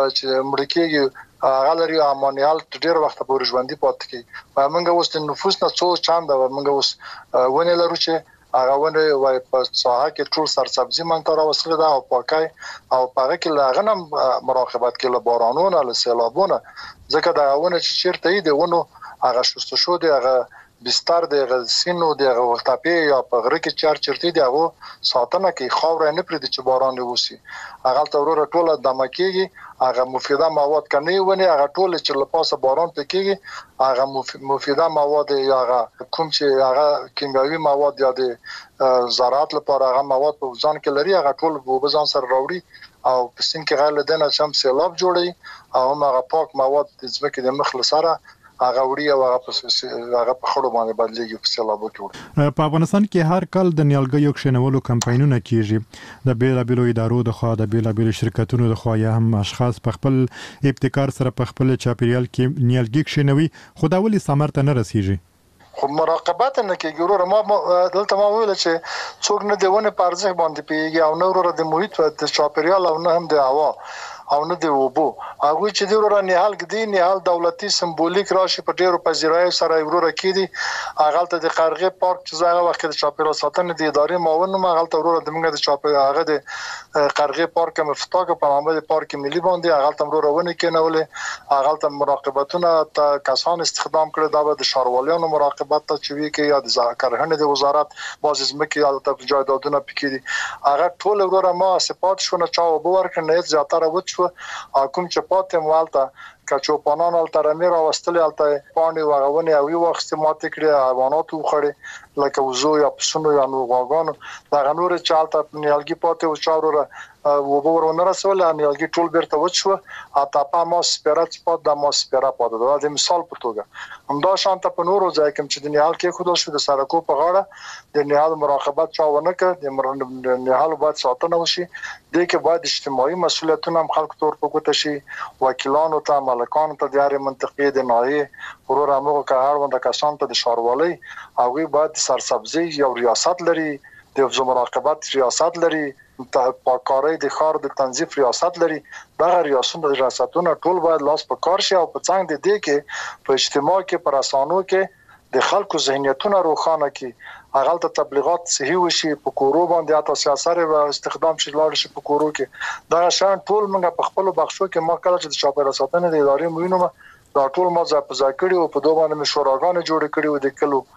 چې مړ کېږي غالری امانیال ډیر وخت پورې ژوندۍ پاتې کی او موږ اوس د نفوس نه څو چاند موږ اوس ونه لرو چې هغه ونه وای په ساحه کې ټول سرسبزي مونږ ته راوصله ده او پاکای او پاره کې لاغنم مراقبت کې له بارانونو له سیلابونو ځکه دا ونه چې چیرته دی ونه هغه شوست شو دی هغه بستر د غسینو د غوښتاپی یا په غره کې چرته دی هغه ساتنه کې خاور نه پرې چې باران وسی هغه تورور ټوله دمکیږي هغه مفیده مواد کني ونه هغه ټوله چې لپاسه باران پکېږي هغه مفیده مواد یا هغه کوم چې هغه کیمیاوي مواد یا د زراعت لپاره هغه مواد په ځان کې لري هغه ټول په ځان سره راوړي او په سین کې غل دنه چې هم سیلاب جوړي او هغه پاک مواد د ځمکې د مخ لسره هغه وړي او هغه په خړو باندې بدلېږي په سیلابو کې. په افغانستان کې هر کال د نیالګیو کښینولو کمپاینونه کیږي د بیلابیلو ادارو د خوا د بیلابیلو شرکتونو د خوا یا هم اشخاص په خپل ابتکار سره په خپل چاپیریال کې نیالګي کښینوي خو دا ولې ثمر ته نه رسیږي؟ خو مراقبت نه کوي ګورو ما دلته ما ویل چې څوک نه دیونه په ارزښت باندې پیږي او نه ورته د محیط او د چاپیریال او نه هم د هوا او نه دی وبو هغه چې دی ورته نهال کدي نهال دولتي سمبولیک راشي په ډیرو پذیرای سره ورته کیدی هغه ته د قرغه پارک چې زغه وخت د چاپیریال ساتنې د ادارې معاون ما هغه ته ورته د موږ د چاپیریال هغه د قرغه پارک مفتاق په نامه د پارک ملي باندې هغه ته ورته ونه کېنولې هغه ته مراقبتونه ته کسان استخدام کړي دا د شاروالانو مراقبت ته چې وی کې یا د کرهنې د وزارت بازز مکه یا د جایدادونه پکې هغه ټول ورته ما صفات شونه چا وبور کړي زیاتره و کوم چې پاتې مالته کچوپانان الترمیر واستل الته پانی وغونه او یو وخت ماته کړی حیوانات وخړي لکه وزو یا پسونو یا نوغانو دا غنور چالته نیالګي پاتې او چاروره وبورونه رسول نیالګي ټول بیرته وچو اته په ما سپیرات پات د ما سپیرا پات د مثال په توګه همدا شانته په نورو ځای کې چې د نیال کې خود شو د سړکو په غاړه د نیال مراقبت چاونه کې د نیال باید ساتنه وشي د کې باید اجتماعي مسولیتونه هم خلکو تور په ګوته شي وکیلانو ته مالکانو ته د هر منطقې د ناحیې ورور هغه کارونه کسان ته د شاروالۍ هغه باید سرسبزي یو ریاست لري د مراقبت ریاست لري پاکارۍ د خار د تنظیف ریاست لري دا ریاستونه د ریاستونو ټول باید لاس په کار شي او په څنګه د دې کې په اجتماع کې پر اسانو کې د خلکو ذهنیتونه روښانه کړي هغه ته تبلیغات صحیح وشي په کورو باندې اته سیاست او استخدام شي لاړ شي په کورو کې دا شان ټول موږ په خپل بخښو کې ما کله چې چاپیریال ساتنې د ادارې مینومه دا ټول ما ځا کړی او په دوه باندې شوراګانو جوړ کړی او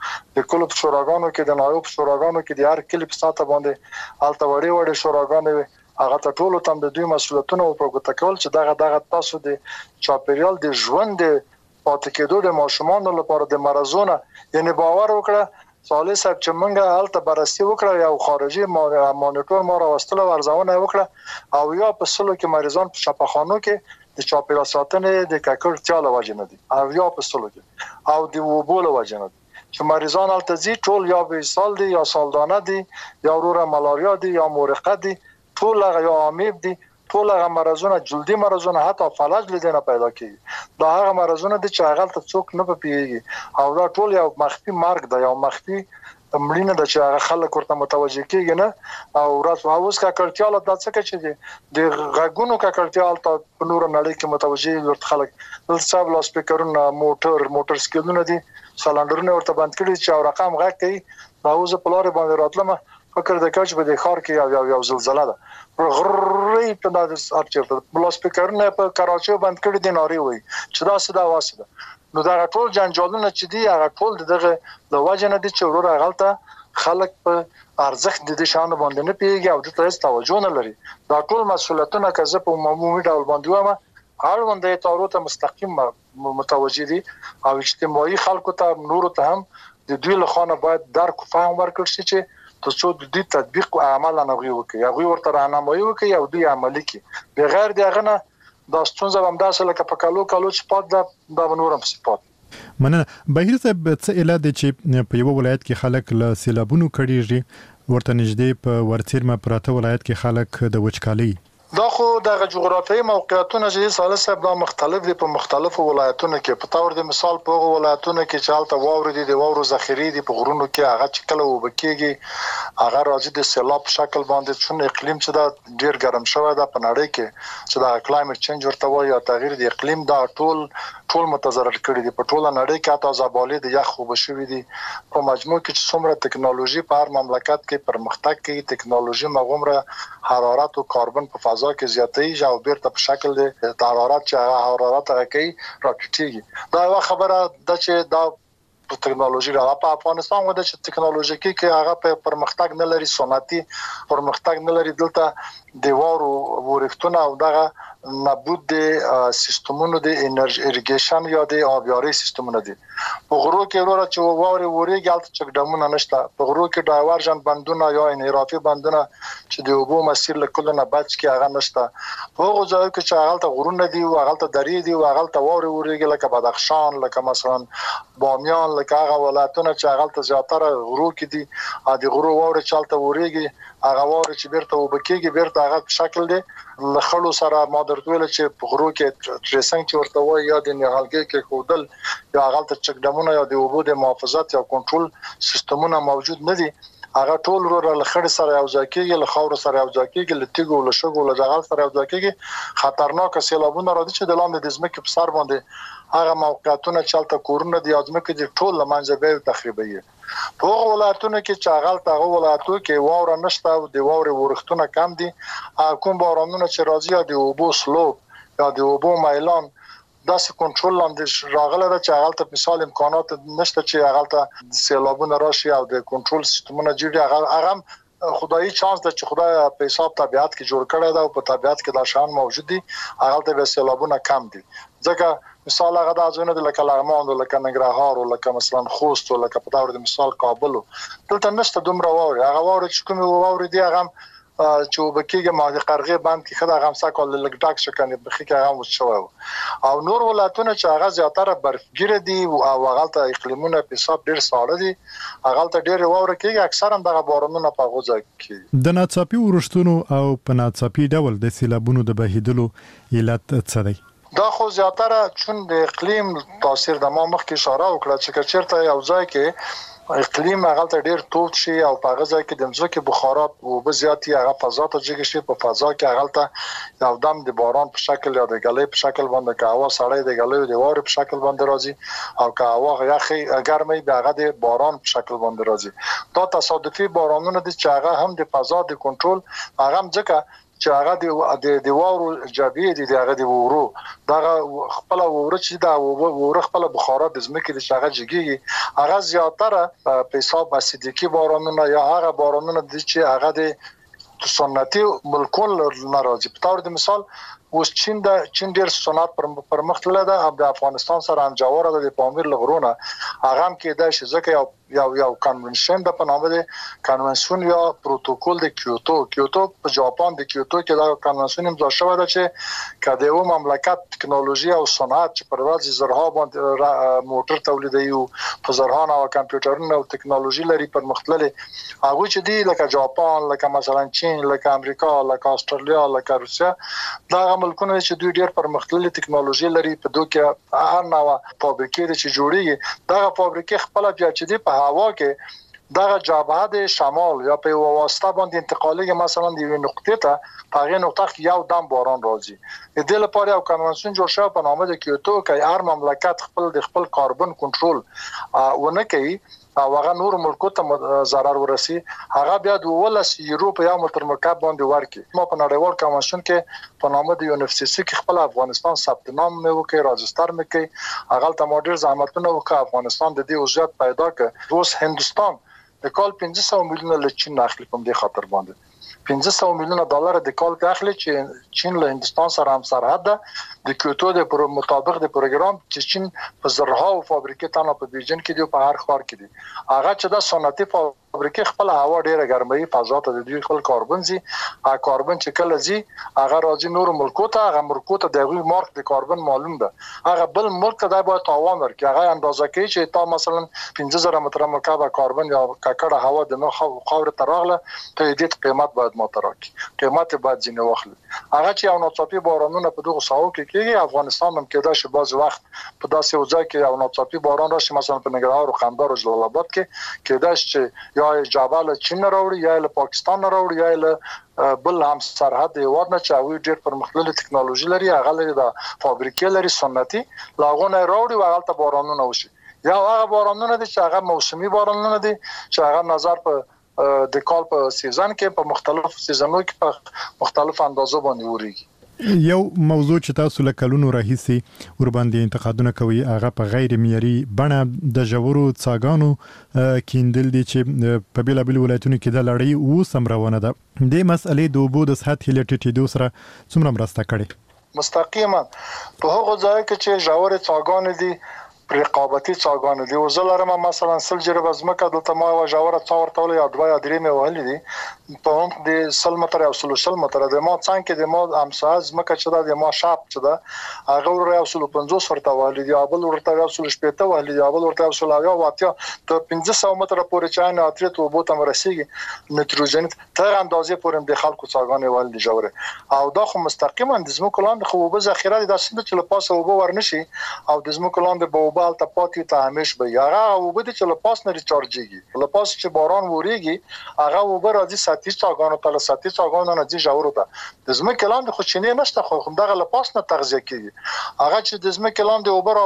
د کلو په شوراګانو کې د نایوب شوراګانو کې د هر کلی په ساته باندې الته وړي وړي شوراګانو هغه ته ټول تم د دوی مسولیتونه او پروګرام کول چې دغه تاسو د چاپیریال د ژوند پاتې کېدو د ماشومان لپاره د مرزونه یعنی باور وکړه صالح صاحب چې موږ هلته بررسي وکړه یو خارجي مانیټور ما راوستل او ارزونه وکړه او یا په سلو کې مریضان په شفاخانو کې د چاپیریال ساتنې د ککړتیا له وجې نه دي او یا په سلو کې او د وبو له وجې نه دي چې مریضان هلته ځي ټول یا به سال دي یا سالدانه دي یا وروره ملاریا دي یا مورقه دي ټول هغه یا امیب دي ټول هغه مرزونه جلدي مرزونه حتی فلج لیدنه پیدا کیږي دا هغه مرزونه دي چې هغه ته څوک نه پیږي او دا ټول یو مخفي مرګ دی یو مخفي مړینه د چې هغه خلک ورته متوجه کیږي نه او راس اوس کا کړتیا له دڅکه چې د غږونو کا کړتیا ته په نور نړۍ کې متوجه ورته خلک د صاحب لاس سپیکرونه موټر سکیلونه دي سلندرونه ورته بند کړي چې رقم غږ کوي دا اوس په لارې باندې راتلم فکر د کاش په د خار کې یو زلزلہ ده غري په داس ارچته لاس سپیکرونه په کراچۍ بند کړي دي ناري وي چې دا صدا واسده نو دا ټول جنجالونه چې دي هغه ټول دغه د وجنه دي چې ورور غلطه خلک په ارزښت د دې شان باندې نه پیږي او د تاسو توجه نه لري دا ټول مسولیتونه کزه په عمومي ډول باندې وامه هر باندې تاسو ته مستقیم متوجه دي او اجتماعي خلکو ته نور ته هم د دوی له خانه باید درک فهم ورکړي چې تاسو د دې تطبیق او عمل نه غوي وکړي هغه ورته راهنمایي وکړي او دوی عملي کړي بغیر دغه نه دا ستونزه هم داسې لکه په کالو سپات دا نورم سپات مننه بهیر صاحب څه اله دي چې په یو ولایت کې خلک له سیلابونو کړيږي ورته نږدې په ورڅیرمه پراته ولایت کې خلک د وچکالۍ دا خو د جغرافیایي موقعیتونو چې صالح صاحب دا مختلف دي په مختلفو ولایتونو کې په تور د مثال په ولایتونو کې چې حالت واوري دي د واورو ذخیره دي په غرونو کې هغه چې کله وبکیږي هغه راځي د سیلاب شکل باندې چون اقلیم چې دا ډیر ګرم شوی دا په نړۍ کې چې دا کلایمټ چینج ورته وایي یا تغییر د اقلیم دا ټول متضرر کړي دي په ټوله نړۍ کې حتی زابالې د یخ وبشوي دي په مجموع کې چې څومره ټکنالوژي په هر مملکت کې پرمختګ کوي ټکنالوژي مغمره حرارت او کاربن په فضا کې زیاتې او بیرته په شکل د حرارت چې حرارت راکړي راکټيږي دا یو خبره د چې دا ټکنالوژي را په افغانستان ود چې ټکنالوژیکي کې هغه په پرمختګ نه لري صنعتي پرمختګ نه لري دلته دیوارو ورښتونه او دغه نابود د سیستمونو د انرژي اریګیشن یا د آبیاري سیستمونو دي. په غرو کې وروره چې واوري وریږي البته چک ډمونه نشته. په غرو کې ډایورژن بندونه یا انحرافي بندونه چې د اوبو مسیر له کله نه بچ کې هغه نشته. په هغه ځای کې چې هغه غرونه دي او هغه درې دي او هغه واوري وریږي لکه بدخشان، لکه مثلا بامیان، لکه هغه ولایتونه چې هغه زیاتره غرو کې دي. ا د غرو واوري چالتہ وریږي هغه واوري چې بیرته وبکیږي بیرته هغه په شکل دی لخړو سره ما درته ویل چې په غرو کې ټریسنګ چې ورته وایي یا د نیغالګي کې خودل یا هغه ته چک ډمونه یا د اوبو د محافظت یا کنټرول سیستمونه موجود نه دي. هغه ټول ور لخړ سره یو ځای کېږي، لخور سره یو ځای کېږي، لتیګو له شګو له ځغال سره یو ځای کېږي. خطرناک سیلابونه راځي چې د لاندې د ځمکې په سر باندې هغه موقعیتونه چلته کورونه دي ځمکې د ټول لمنځه به تخریبي. په هغه ولایتونو کې چې هغه ولایتو کې واوره نشته او د واوري ورښتونه کم دي، کوم بارانونه چې راځي د اوبو سلوب یا د اوبو میلان داسې کنټرول لاندې راغله ده چې هغه ته مثال امکانات نشته چې هغه ته سیلابونه راشي او د کنټرول سیستمونه جوړي. هغه خدایي چانس ده چې خدای په حساب طبيعت کې جوړ کړی دا او په طبيعت کې دا شان موجود دي، هغه ته سیلابونه کم دي. ځکه مثال هغه د ازونه د لکه لغمان او لکه ننګرهار او لکه مثلا خوست او لکه په داور د مثال کابل دلته نشته دومره واوري. هغه واوري چې کوم واوري دی هغه چې وبکیږي ما د قرغه باندې کې خدای غمسا کول لګډاک شکنه بخي کې هغه وشو او نور ولایتونه چې هغه زیاتره برفګیر دي او هغه ته اقلیمونه په حساب ډیر ساړه دي، هغه ته ډیر واوره کېږي، اکثرا دغه بارانونه په غوځه کې د ناڅاپي ورښتونو او په ناڅاپي ډول د سیلابونو د بهیدلو علت څه دی؟ دا خو زیاتره چون د اقلیم تاثیر د ما مخکې اشاره وکړه چې چیرته یو ځای کې اقلیم هغه ته ډیر توت شي او په هغه ځای کې د ځمکې بخارات او به زیاتی هغه فضا ته جګ شي، په فضا کې هغه ته یو دم د باران په شکل یا د غلې په شکل باندې که هوا سړې د غلې د واره په شکل باندې راځي او که هوا یخي ګرمي به هغه د باران په شکل باندې راځي. دا تصادفي بارانونه دي چې هغه هم د فضا د کنټرول هغه ځکه چې هغه د واورو جابې دي هغه د وورو دغه خپل ووره چې دا ووره خپل بخارات د ځمکې د شغه جګي هغه زیاتره په حساب اسیدیکی بارانونه یا هغه بارانونه دي چې هغه د سنتي ملکونو ناراضي. په تور د مثال اوس چین ډیر صنعت پر مخ تللی ده او د افغانستان سره هم جوړه ده د پامیر لغرونه هغه هم کې د ځکه یو کنونشن د پنامه ده کنونشن یا پروتوکول د کیوتو په جاپان د کیوتو کې دا کنونشن امضا شوی ده چې کله یو مملکت ټکنالوژي او صنعت چې پر ورځ زرها باندې موټر تولیدوي او په زرهان او کمپیوټرونه او ټکنالوژي لري پر مختللي هغه چې دی لکه جاپان، لکه مثلا چین، لکه امریکا، لکه استرالیا، لکه روسیا، دا ملکونه چې دوی ډیر پرمختللي ټکنالوژي لري په دوی کې هر نوع فابریکې چې جوړیږي دغه فابریکې خپل بیا چې دی په هوا کې دغه جبهه د شمال یا په واسطه باندې انتقالي مثلا د یو نقطې ته په هغه نقطه کې یو دم باران راځي. د دې لپاره یو کنونشن جوړ شوی په نامه د کیوتو کې هر مملکت خپل کاربن کنټرول ونه کوي او هغه نور ملکو ته ضرر ورسي، هغه بیا د 12 یورو په یو متر مکعب باندې ورکړي. ما په نړیوال کنونشن کې په نامه د UNFCCC کې خپل افغانستان ثبت نام مې وکړ، راجستر مې کړ، هغه ته ماډر زحمتونه وکړ، افغانستان د دې وضعیت پیدا کړ. اوس هندستان د کال 500 میلیونه له چین اخلي په دې خاطر باندې 500 میلیونه ډالر د کال اخلي چې چین له هندستان سره هم سرحد ده. د کیوتو د مطابق د پروګرام چې چین په زرها او فابریکې تنه په بیجن کې دی په هر ښار کې دي هغه چې د صنعتي فابریکې خپل هوا ډیره ګرمي فضا ته د دوی خپل کاربن زی کاربن چې کله زی هغه راځي نور ملکو ته، هغه ملکو ته دغه مارک د کاربن معلوم ده، هغه بل ملک ته باید تاوان ورکړي، هغه اندازه کوي چې تا مثلا 15000 متر مکعب کاربن یا ککړه هوا د نو خاور ته راغله ته دې قیمت باید متراکي قیمت باید ځینې واخلي. هغه چې یو ناڅاپي بارانونه په دغه ساحو کې کېږي افغانستان هم کېدای شي بعض وخت په داسې وځای کې یو ناڅاپي باران راشي مثلا په ننګرهار او خندار او جلال آباد کې کېدای شي یا جبل چین راوړي یا له پاکستان راوړي یا له بل هم سرحد هیواد نه چاوي ډېر پرمختللي ټکنالوژي لري، هغه لري د فابریکې لري صنعتي لاغونه راوړي او هغه ته بارانونه وشي. یا هغه بارانونه دي چې هغه موسمي بارانونه دي چې هغه نظر په د کال په سیزن کې په مختلفو سیزنونو کې په مختلف اندازو باندې وریږي. یو موضوع چې تاسو له کلونو راهیسي ور باندې انتقادونه کوي هغه په غیر معیاري بڼه د ژورو څاګانو کیندل دي چې په بیلابل ولایتونو کې د لړۍ و سم روانه ده. د مسئلې د اوبو د سطحې لټېدو سره څومره مرسته کړې؟ مستقیما په هغه ځای کې چې ژورې څاګانې دي رقابتي څاګانې دي. وزلرم مثلا سل جربه زمکه دلته ما ژوره څاور تول یا 2 یا 3 مې وهلې دي په هم د سل متر او سل متر د ما څنګه د ما امساز زمکه چې د ما شاپ چې دا هغه ور یو سل 50 ورته وهلې دي ابل ورته یو سل 70 وهلې دي ابل ورته یو سل یا واتیا ته 1500 متر پورې چاینه اترې ته وبو تم رسیږي نایتروجن تر اندازې پورې د خلکو څاګانې وهلې ژوره او دا خو مستقیما د زمکه لاندې خو وب ذخیره دي د سند چې لپاسه وبو ورنشي او د زمکه لاندې به بال ته پاتې ته همیش به هغه وبد چې لپاس نه ریچارجيږي لپاس چې باران وریږي هغه وبر راځي ساتي څاګانو ته ساتي څاګانو نه ځي ژورو ته د زمکه لاندې خو چینه نشته خو همدغه لپاس نه تغذیه کیږي هغه چې د زمکه لاندې وبر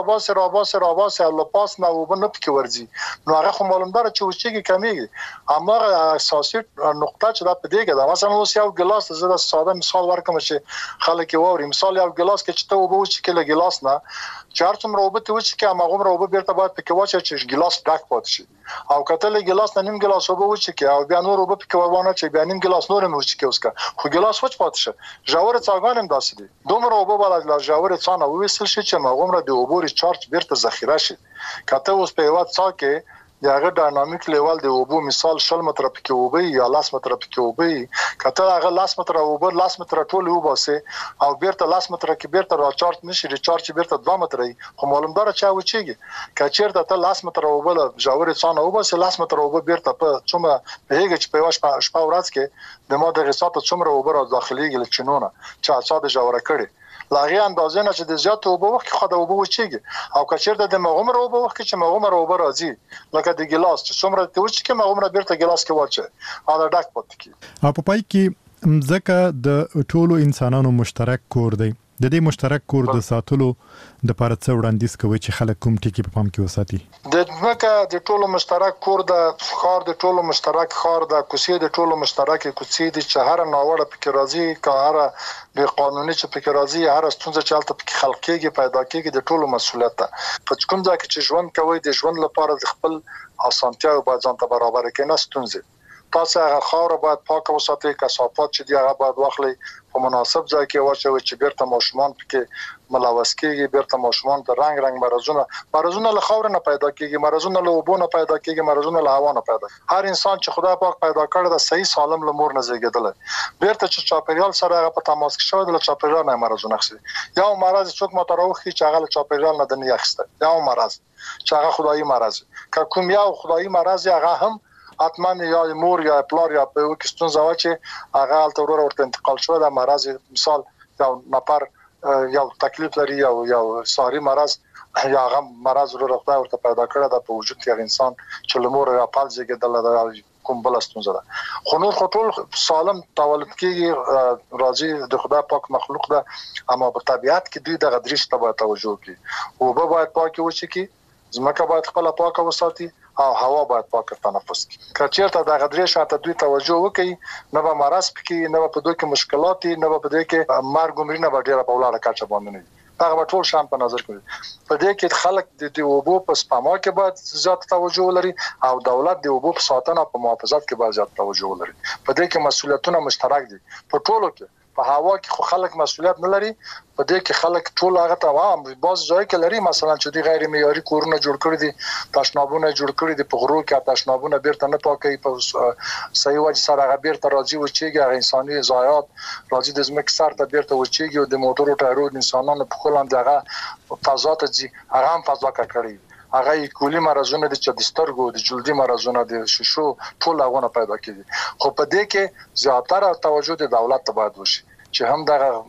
راباسه لپاس نه وب نه پکې ورځي نو هغه خو معلومدار چې وچېږي کمیږي اما اساسي نقطه چې دا په دیګه دا مثلا اوس یو ګلاس زړه ساده مثال ورکوم چې خلک ووري مثال یو ګلاس کې چې ته وب وچ کې له ګلاس نه چار څومره وب ته وچ کې هغه وب بیرته باید پکې واچي چې ګلاس ډک پات شي او کتل ګلاس نه نیم ګلاس وب وچ کې او بیا نور وب پکې ورونه چې بیا نیم ګلاس نور مې وچ کې اوسکا خو ګلاس وچ پات شي ژور څاګان هم داسې دي دومره وب بالا لا ژور څانه وېسل شي چې هغه د وبوري چارج بیرته ذخیره شي کته اوس په وخت څا کې دغه ډاینامیک لیول دی وبو مثال شل متر پکې وبي یا لاس متر پکې وبي کته هغه لاس متر وبر لاس متر ټول وباسه او بیرته لاس متر کې بیرته راچارج نشي ریچارج بیرته 2 متر خو معلومدار چا وچیږي کچیر ته لاس متر وبل ژورې څانه وباسه لاس متر وب بیرته په څومره هغه چې په واش په ورځ کې د ماده غصات څومره وبر داخليږي لچنونه چې اصاده ژوره کړي لاغي اندازه نه چې د زیات وبو وخت خو د وبو وچیږي او کچیر د مغمر وبو وخت چې مغمر وبو راځي لکه د ګلاس چې څومره ته وچ کې مغمر بیرته ګلاس کې واچي دا ډک پات کی په پای کې مزکه د ټولو انسانانو مشترک کور دی د دې مشترک کور د ساتلو د لپاره څو وړاندیز کوي چې خلک کوم ټکی په پام کې وساتي د ځمکه د ټولو مشترک کور د خار د ټولو مشترک خار د کوڅې د ټولو مشترک کوڅې د چهار ناوړه پکې راځي کاره د قانوني چې پکې راځي هر ستونزه چې الته پکې خلق کېږي پیدا کېږي د ټولو مسولیت ده په کوم ځای کې چې ژوند کوي د ژوند لپاره د خپل اسانتیا او باید ځان ته برابر کړي نه ستونزه تاسو هغه خاور باید پاک وساتئ کثافات چې دی هغه باید واخلئ په مناسب ځای کې واچوي چې بیرته ماشومان پکې ملوث کېږي بیرته ماشومان د رنگ مرزونه له خاور نه پیدا کېږي مرزونه له اوبو نه پیدا کېږي مرزونه له هوا نه پیدا هر انسان چې خدای پاک پیدا کړی د صحیح سالم لمور نه زیږیدل بیرته چې چاپیریال سره هغه په تماس کې شوی د چاپیریال نه مرزونه خسي یا مرز څوک متروخي چې هغه چاپیریال نه د نه یخسته یا مرز چې هغه خدایي مرز که کوم یو خدایي مرز هغه هم اتمن یا مور یا پلار یا په وکستون زوا چې هغه الته ورته انتقال شو د مرز مثال یو نفر یو تکلیف لري یا ساری مرز یا هغه مرز ورته پیدا کړی د په وجود کې انسان چې لمور یا پالځي کې د کوم بل ستونزه ده خو نور ټول سالم تولد کېږي راځي د خدای پاک مخلوق ده اما په طبيعت کې دوی د غدريش ته توجه کوي او به باید پاکي وشي کې زمکه باید خپل پاکه وساتي او هوا باید پاکه تنفس کړي کچېرته د غدري شاته دوی توجه وکړي نه به مرز پکې نه په دوی کې مشکلات نه په دوی کې مرګ عمرینه به ډیره په ولاړه کاچه باندې نه هغه ټول شان په نظر کې په دې کې خلک د وبو په سپما کې باید زیات توجه ولري او دولت د وبو په ساتنه په محافظت کې باید زیات توجه ولري په دې کې مسولیتونه مشترک دي په ټولو کې په هوا کې خو خلک مسولیت نه لري په دې کې خلک ټول هغه تمام باز ځای کې لري مثلا چې دی غیر معیاري کورونه جوړ کړی دي تشنابونه جوړ کړی دي په غرو کې تشنابونه بیرته نه پاکي په صحیح وجه سره هغه بیرته راځي و چې هغه انساني ضایعات راځي د زمک سره ته بیرته و چې او د موټرو ټایرو انسانانو په خلان دغه فضا ته ځي هغه هم فضا کړی هغه کولی مرزونه د چدسترګو د جلدي مرزونه د ششو ټول هغه پیدا کیږي خو په دې کې زیاتره توجه د دولت ته باید وشي چې هم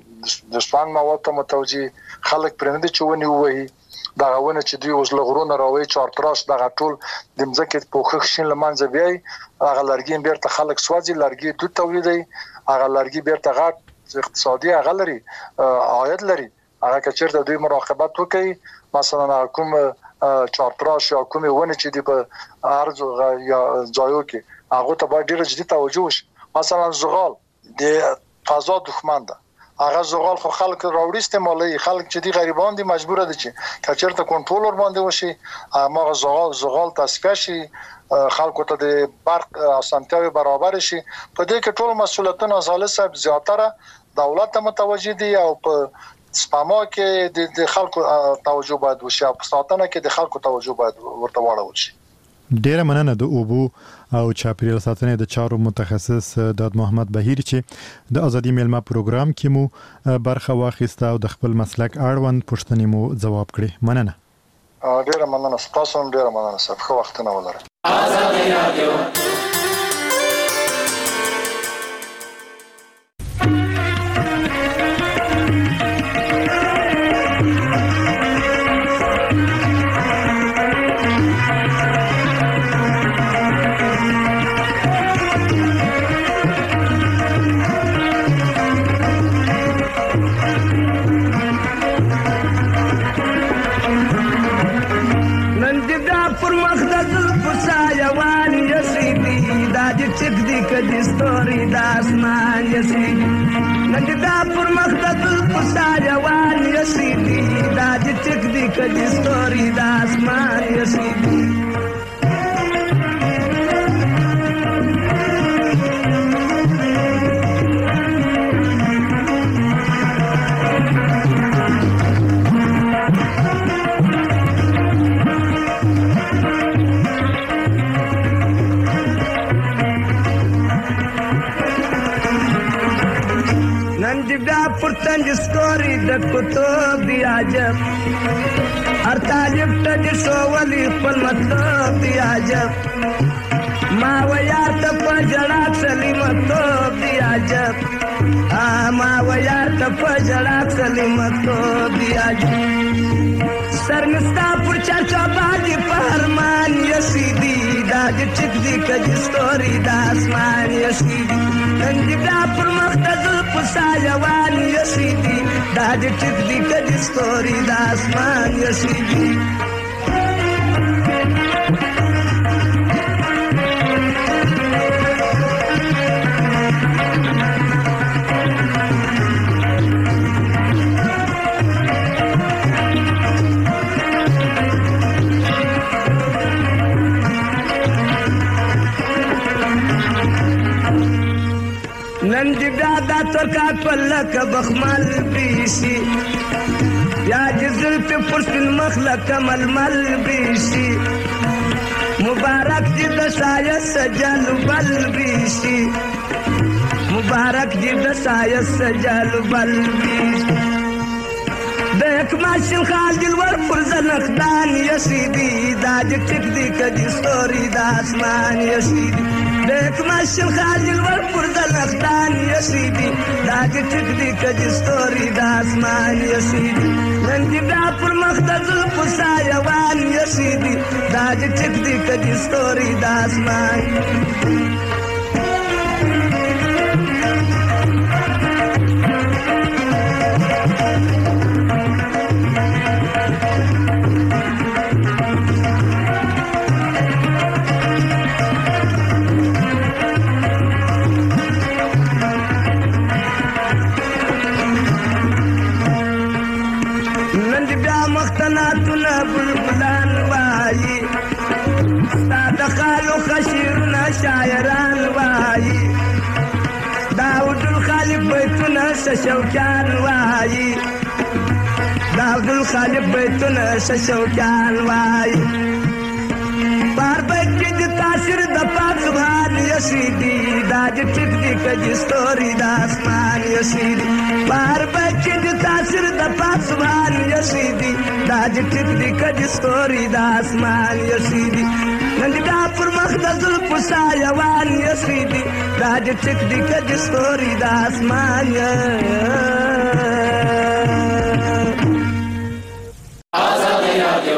د سپان مواد ته متوجي خلک پرنده چونی وایي دا غوونه چې دوی اوس لغرونه راوي چارتراش دغه ټول د مځکه په خوښ شین لمنځه بیاي هغه لرګي بیرته خلک سوځي لرګي دوی تولیدي هغه لرګي بیرته غټ اقتصادي هغه لري عاید لري هغه کچېرته دوی مراقبت وکړي مثلا کوم چارتراش یا کومه ونه چې دی په ارز یا ځایو کې هغه ته باید ډیر جدي توجه وشي مثلا زغال د فضا دښمن ده هغه زغال خو خلک راوړي استعمالي خلک چې دي غریبان دي مجبور دي چې کچېرته کنټرول ور باندې وشي ما زغال تصفیه شي خلکو ته د برق اسانتیاوي برابر شي په دې کې ټول مسولیتونه زاله صاحب زیاتره دولت ته متوجي دي او په سپما کې د خلکو توجه باید وشي او په ساتنه کې د خلکو توجه باید ورته واړول شي. ډیره مننه د اوبو او چاپیریال ساتنې د چارو متخصص داد محمد بهیر چې د ازادي میلمه پروګرام کې مو برخه واخیسته او د خپل مسلک اړوند پوښتنې مو ځواب کړې. مننه. ډیره مننه. تاسو هم ډیره مننه. ښه وخت نه ولرئ. ازادي رادیو ستوري د اسمان یسي نن دا پر مخ د پسا روان یسي دا د ټک دی کدي ستوري د اسمان یسي پرتنج ستوري د کتب دی عجب هر طالب ته شوولي خپل مطلب دی عجب ما ویا ته پجړه سلیمتوب دی عجب ما ویا ته پجړه سلیمتوب دی عجب سرنستا پر چرچا باندې فرمان یسیدی دا د ټک دی کج ستوري د اسمان یسیدی نن دا پر مختز پسا روان یسیدی دا د ټک دی کج ستوري د اسمان یسیدی نن جدا دا ترکا پلک بخمل بیشی یا جزل پی پرسن مخلق ململ بیشی مبارک جد سایس سجل بل بیشی مبارک جد سایس سجل بل بیشی دیکھ ماشن خال دلور پرزن اخدان یسیدی دا جتک دی کجی ستوری دا اسمان یسیدی دیکھ ماشن خال دلور پرزن اخدان یسیدی دا جتک دی کجی ستوری دا اسمان یسیدی نندی دا پر مخدز پسا یوان یسیدی دا جتک دی کجی ستوری دا اسمان شاعران وایي داود الخالق بیتونه شوکان وایي داود الخالق بیتونه شوکان وایي بار بیت کې د تاثیر د پاک سبحان یسیدی دا د ټک دی کج ستوري د اسمان یسیدی بار بیت کې د تاثیر د پاک سبحان یسیدی دا د ټک دی کج ستوري د اسمان یسیدی نن دا پر مخدز پسا یوان یسیدی دا د ټک دی کج ستوري د اسمان ازادي رادیو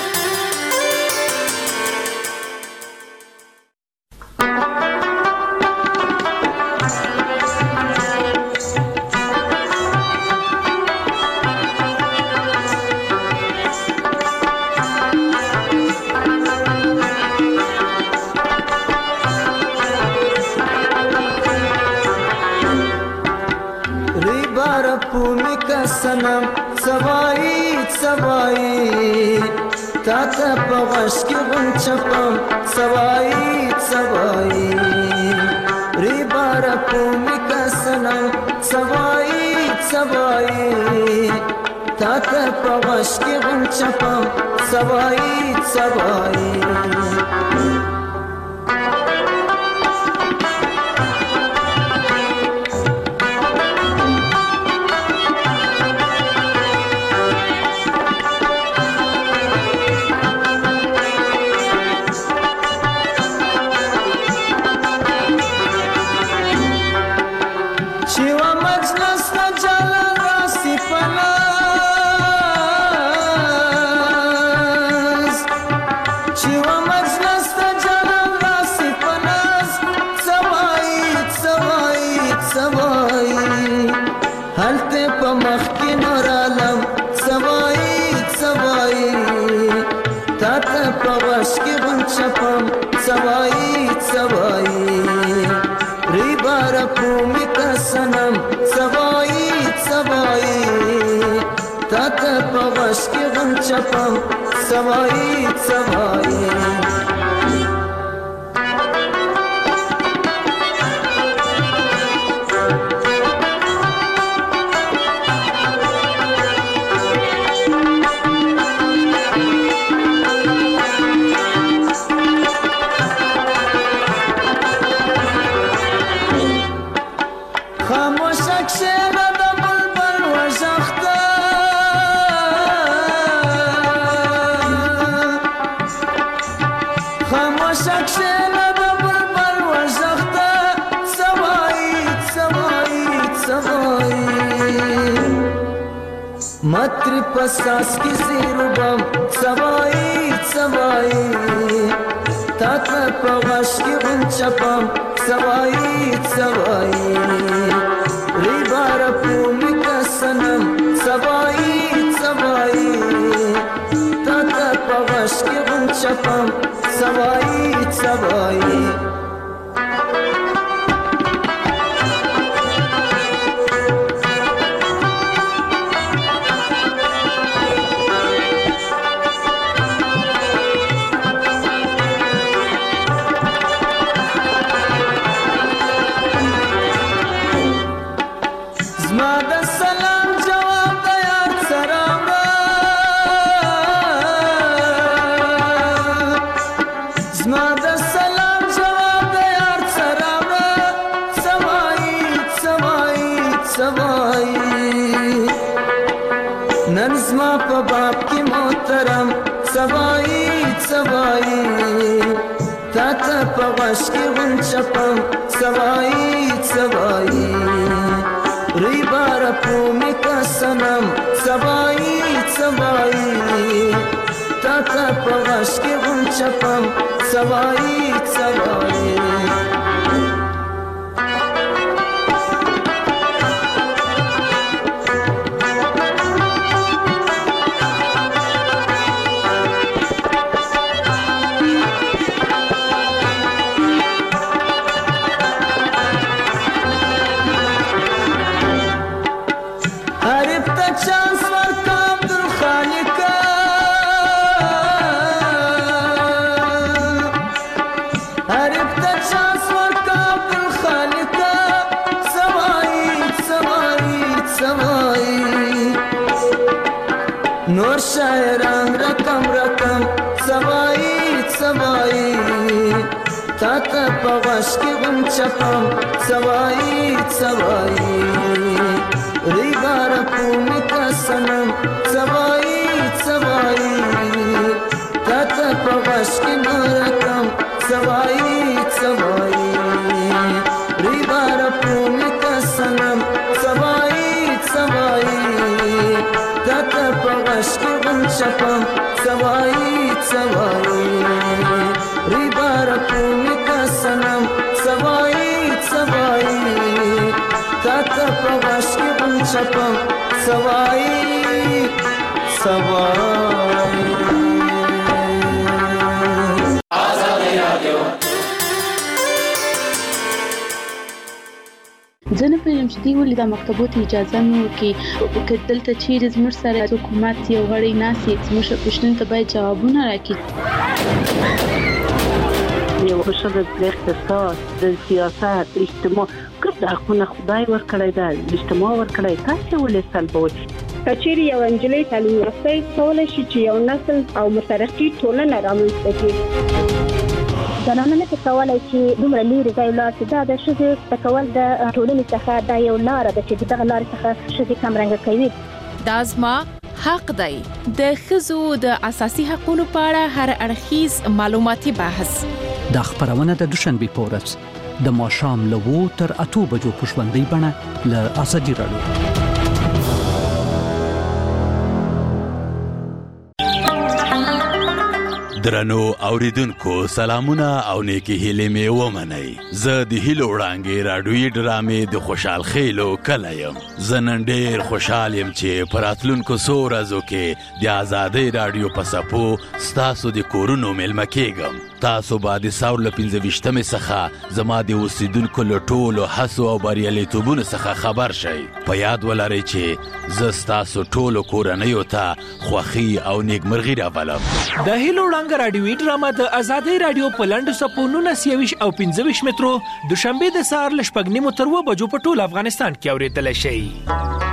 سنم سوایی سوایی تاتا پغش کی غن چپم سوایی سوایی ری بارا پومی کا سنم سوایی سبایی تا ته په غش کې غنچپم سبایی سبایی سوایی سوایی ری بار پومی کا سنم سوایی سوایی تات پوش کی غم چپم سوایی سوایی متری پساس کی زیروبم سوایی سوایی تات پوش کی غنچپم سوایی سوایی ری بار پومی کا سنم سوایی سوایی تات پوش کی غنچپم سوایی سوایی پوش کی غنچپم سوایی سوایی ری بار پومی کا سنم سوایی سوایی تاتا پوش کی غنچپم سوایی سوایی نور شاعران رقم رقم سوایی سوایی تاتا پوش کی غنچپم سوایی سوایی ری بار پومی کا سنم سوایی سوایی تاتا پوش کی رقم سوایی سوایی ری بار پومی کا سنم سوایی سوایی تاتا پوش کی غنچپم سوایی سوایی ری بار پومی کا سنم سوایی سوایی تاتا پوش کی غنچپم سوایی سوایی آزادی رادیو زه نه پوهېږم چې دوی ولې دا مکتبو ته اجازه نه ورکوي که دلته چیرې زموږ سره حکومت یو غړی ناست وي زموږ پوښتنو ته باید جوابونه راکړي یو ښه ښځه اقتصاد د سیاست اجتماع ګرد حقونه خدای ورکړی دا اجتماع ورکړی تاسو ولې سلبوي کچېری یو انجلۍ تعلیم یافته کولای شي چې یو نسل او مترقي ټولنه رامنځته کړي زنانه نه کولای چې دومره لري ځای لاړ چې دا د ښځې تکول د ټولنې څخه دا یو لار ده چې دغه لار څخه ښځې کمرنګ کوي دا زما حق دی د ښځو د اساسي حقوقو په اړه هر اړخیز معلوماتي بحث د خبرونه د دوشنبه په ورځ د ماښام له 2 تر 8 بجو په ژوندۍ بڼه له ازادي رادیو. درنو اوریدونکو سلامونه او نیکی هیلې مې ومنئ. زه د هیلو وړانګې راډیویي ډرامې د خوشحال خیلو کلی یم. زه نن ډېر خوشحال یم چې په راتلونکو څو ورځو کې د ازادۍ راډیو په څپو ستاسو د کورونو میلمه کېږم. تاسو به د ساور له 25مې څخه زما د اوسیدونکو له ټولو هڅو او بریالیتوبونو څخه خبر شئ. په یاد ولرئ چې زه ستاسو ټولو کورنیو ته خوښي او نیکمرغي راولم. د هیلو وړانګه راډیویي ډرامه د ازادۍ راډیو په لنډو څپو 19 او 25 مترو دوشنبه د سهار له 6:30 تر 7 بجو په ټول افغانستان کې اورېدل شي.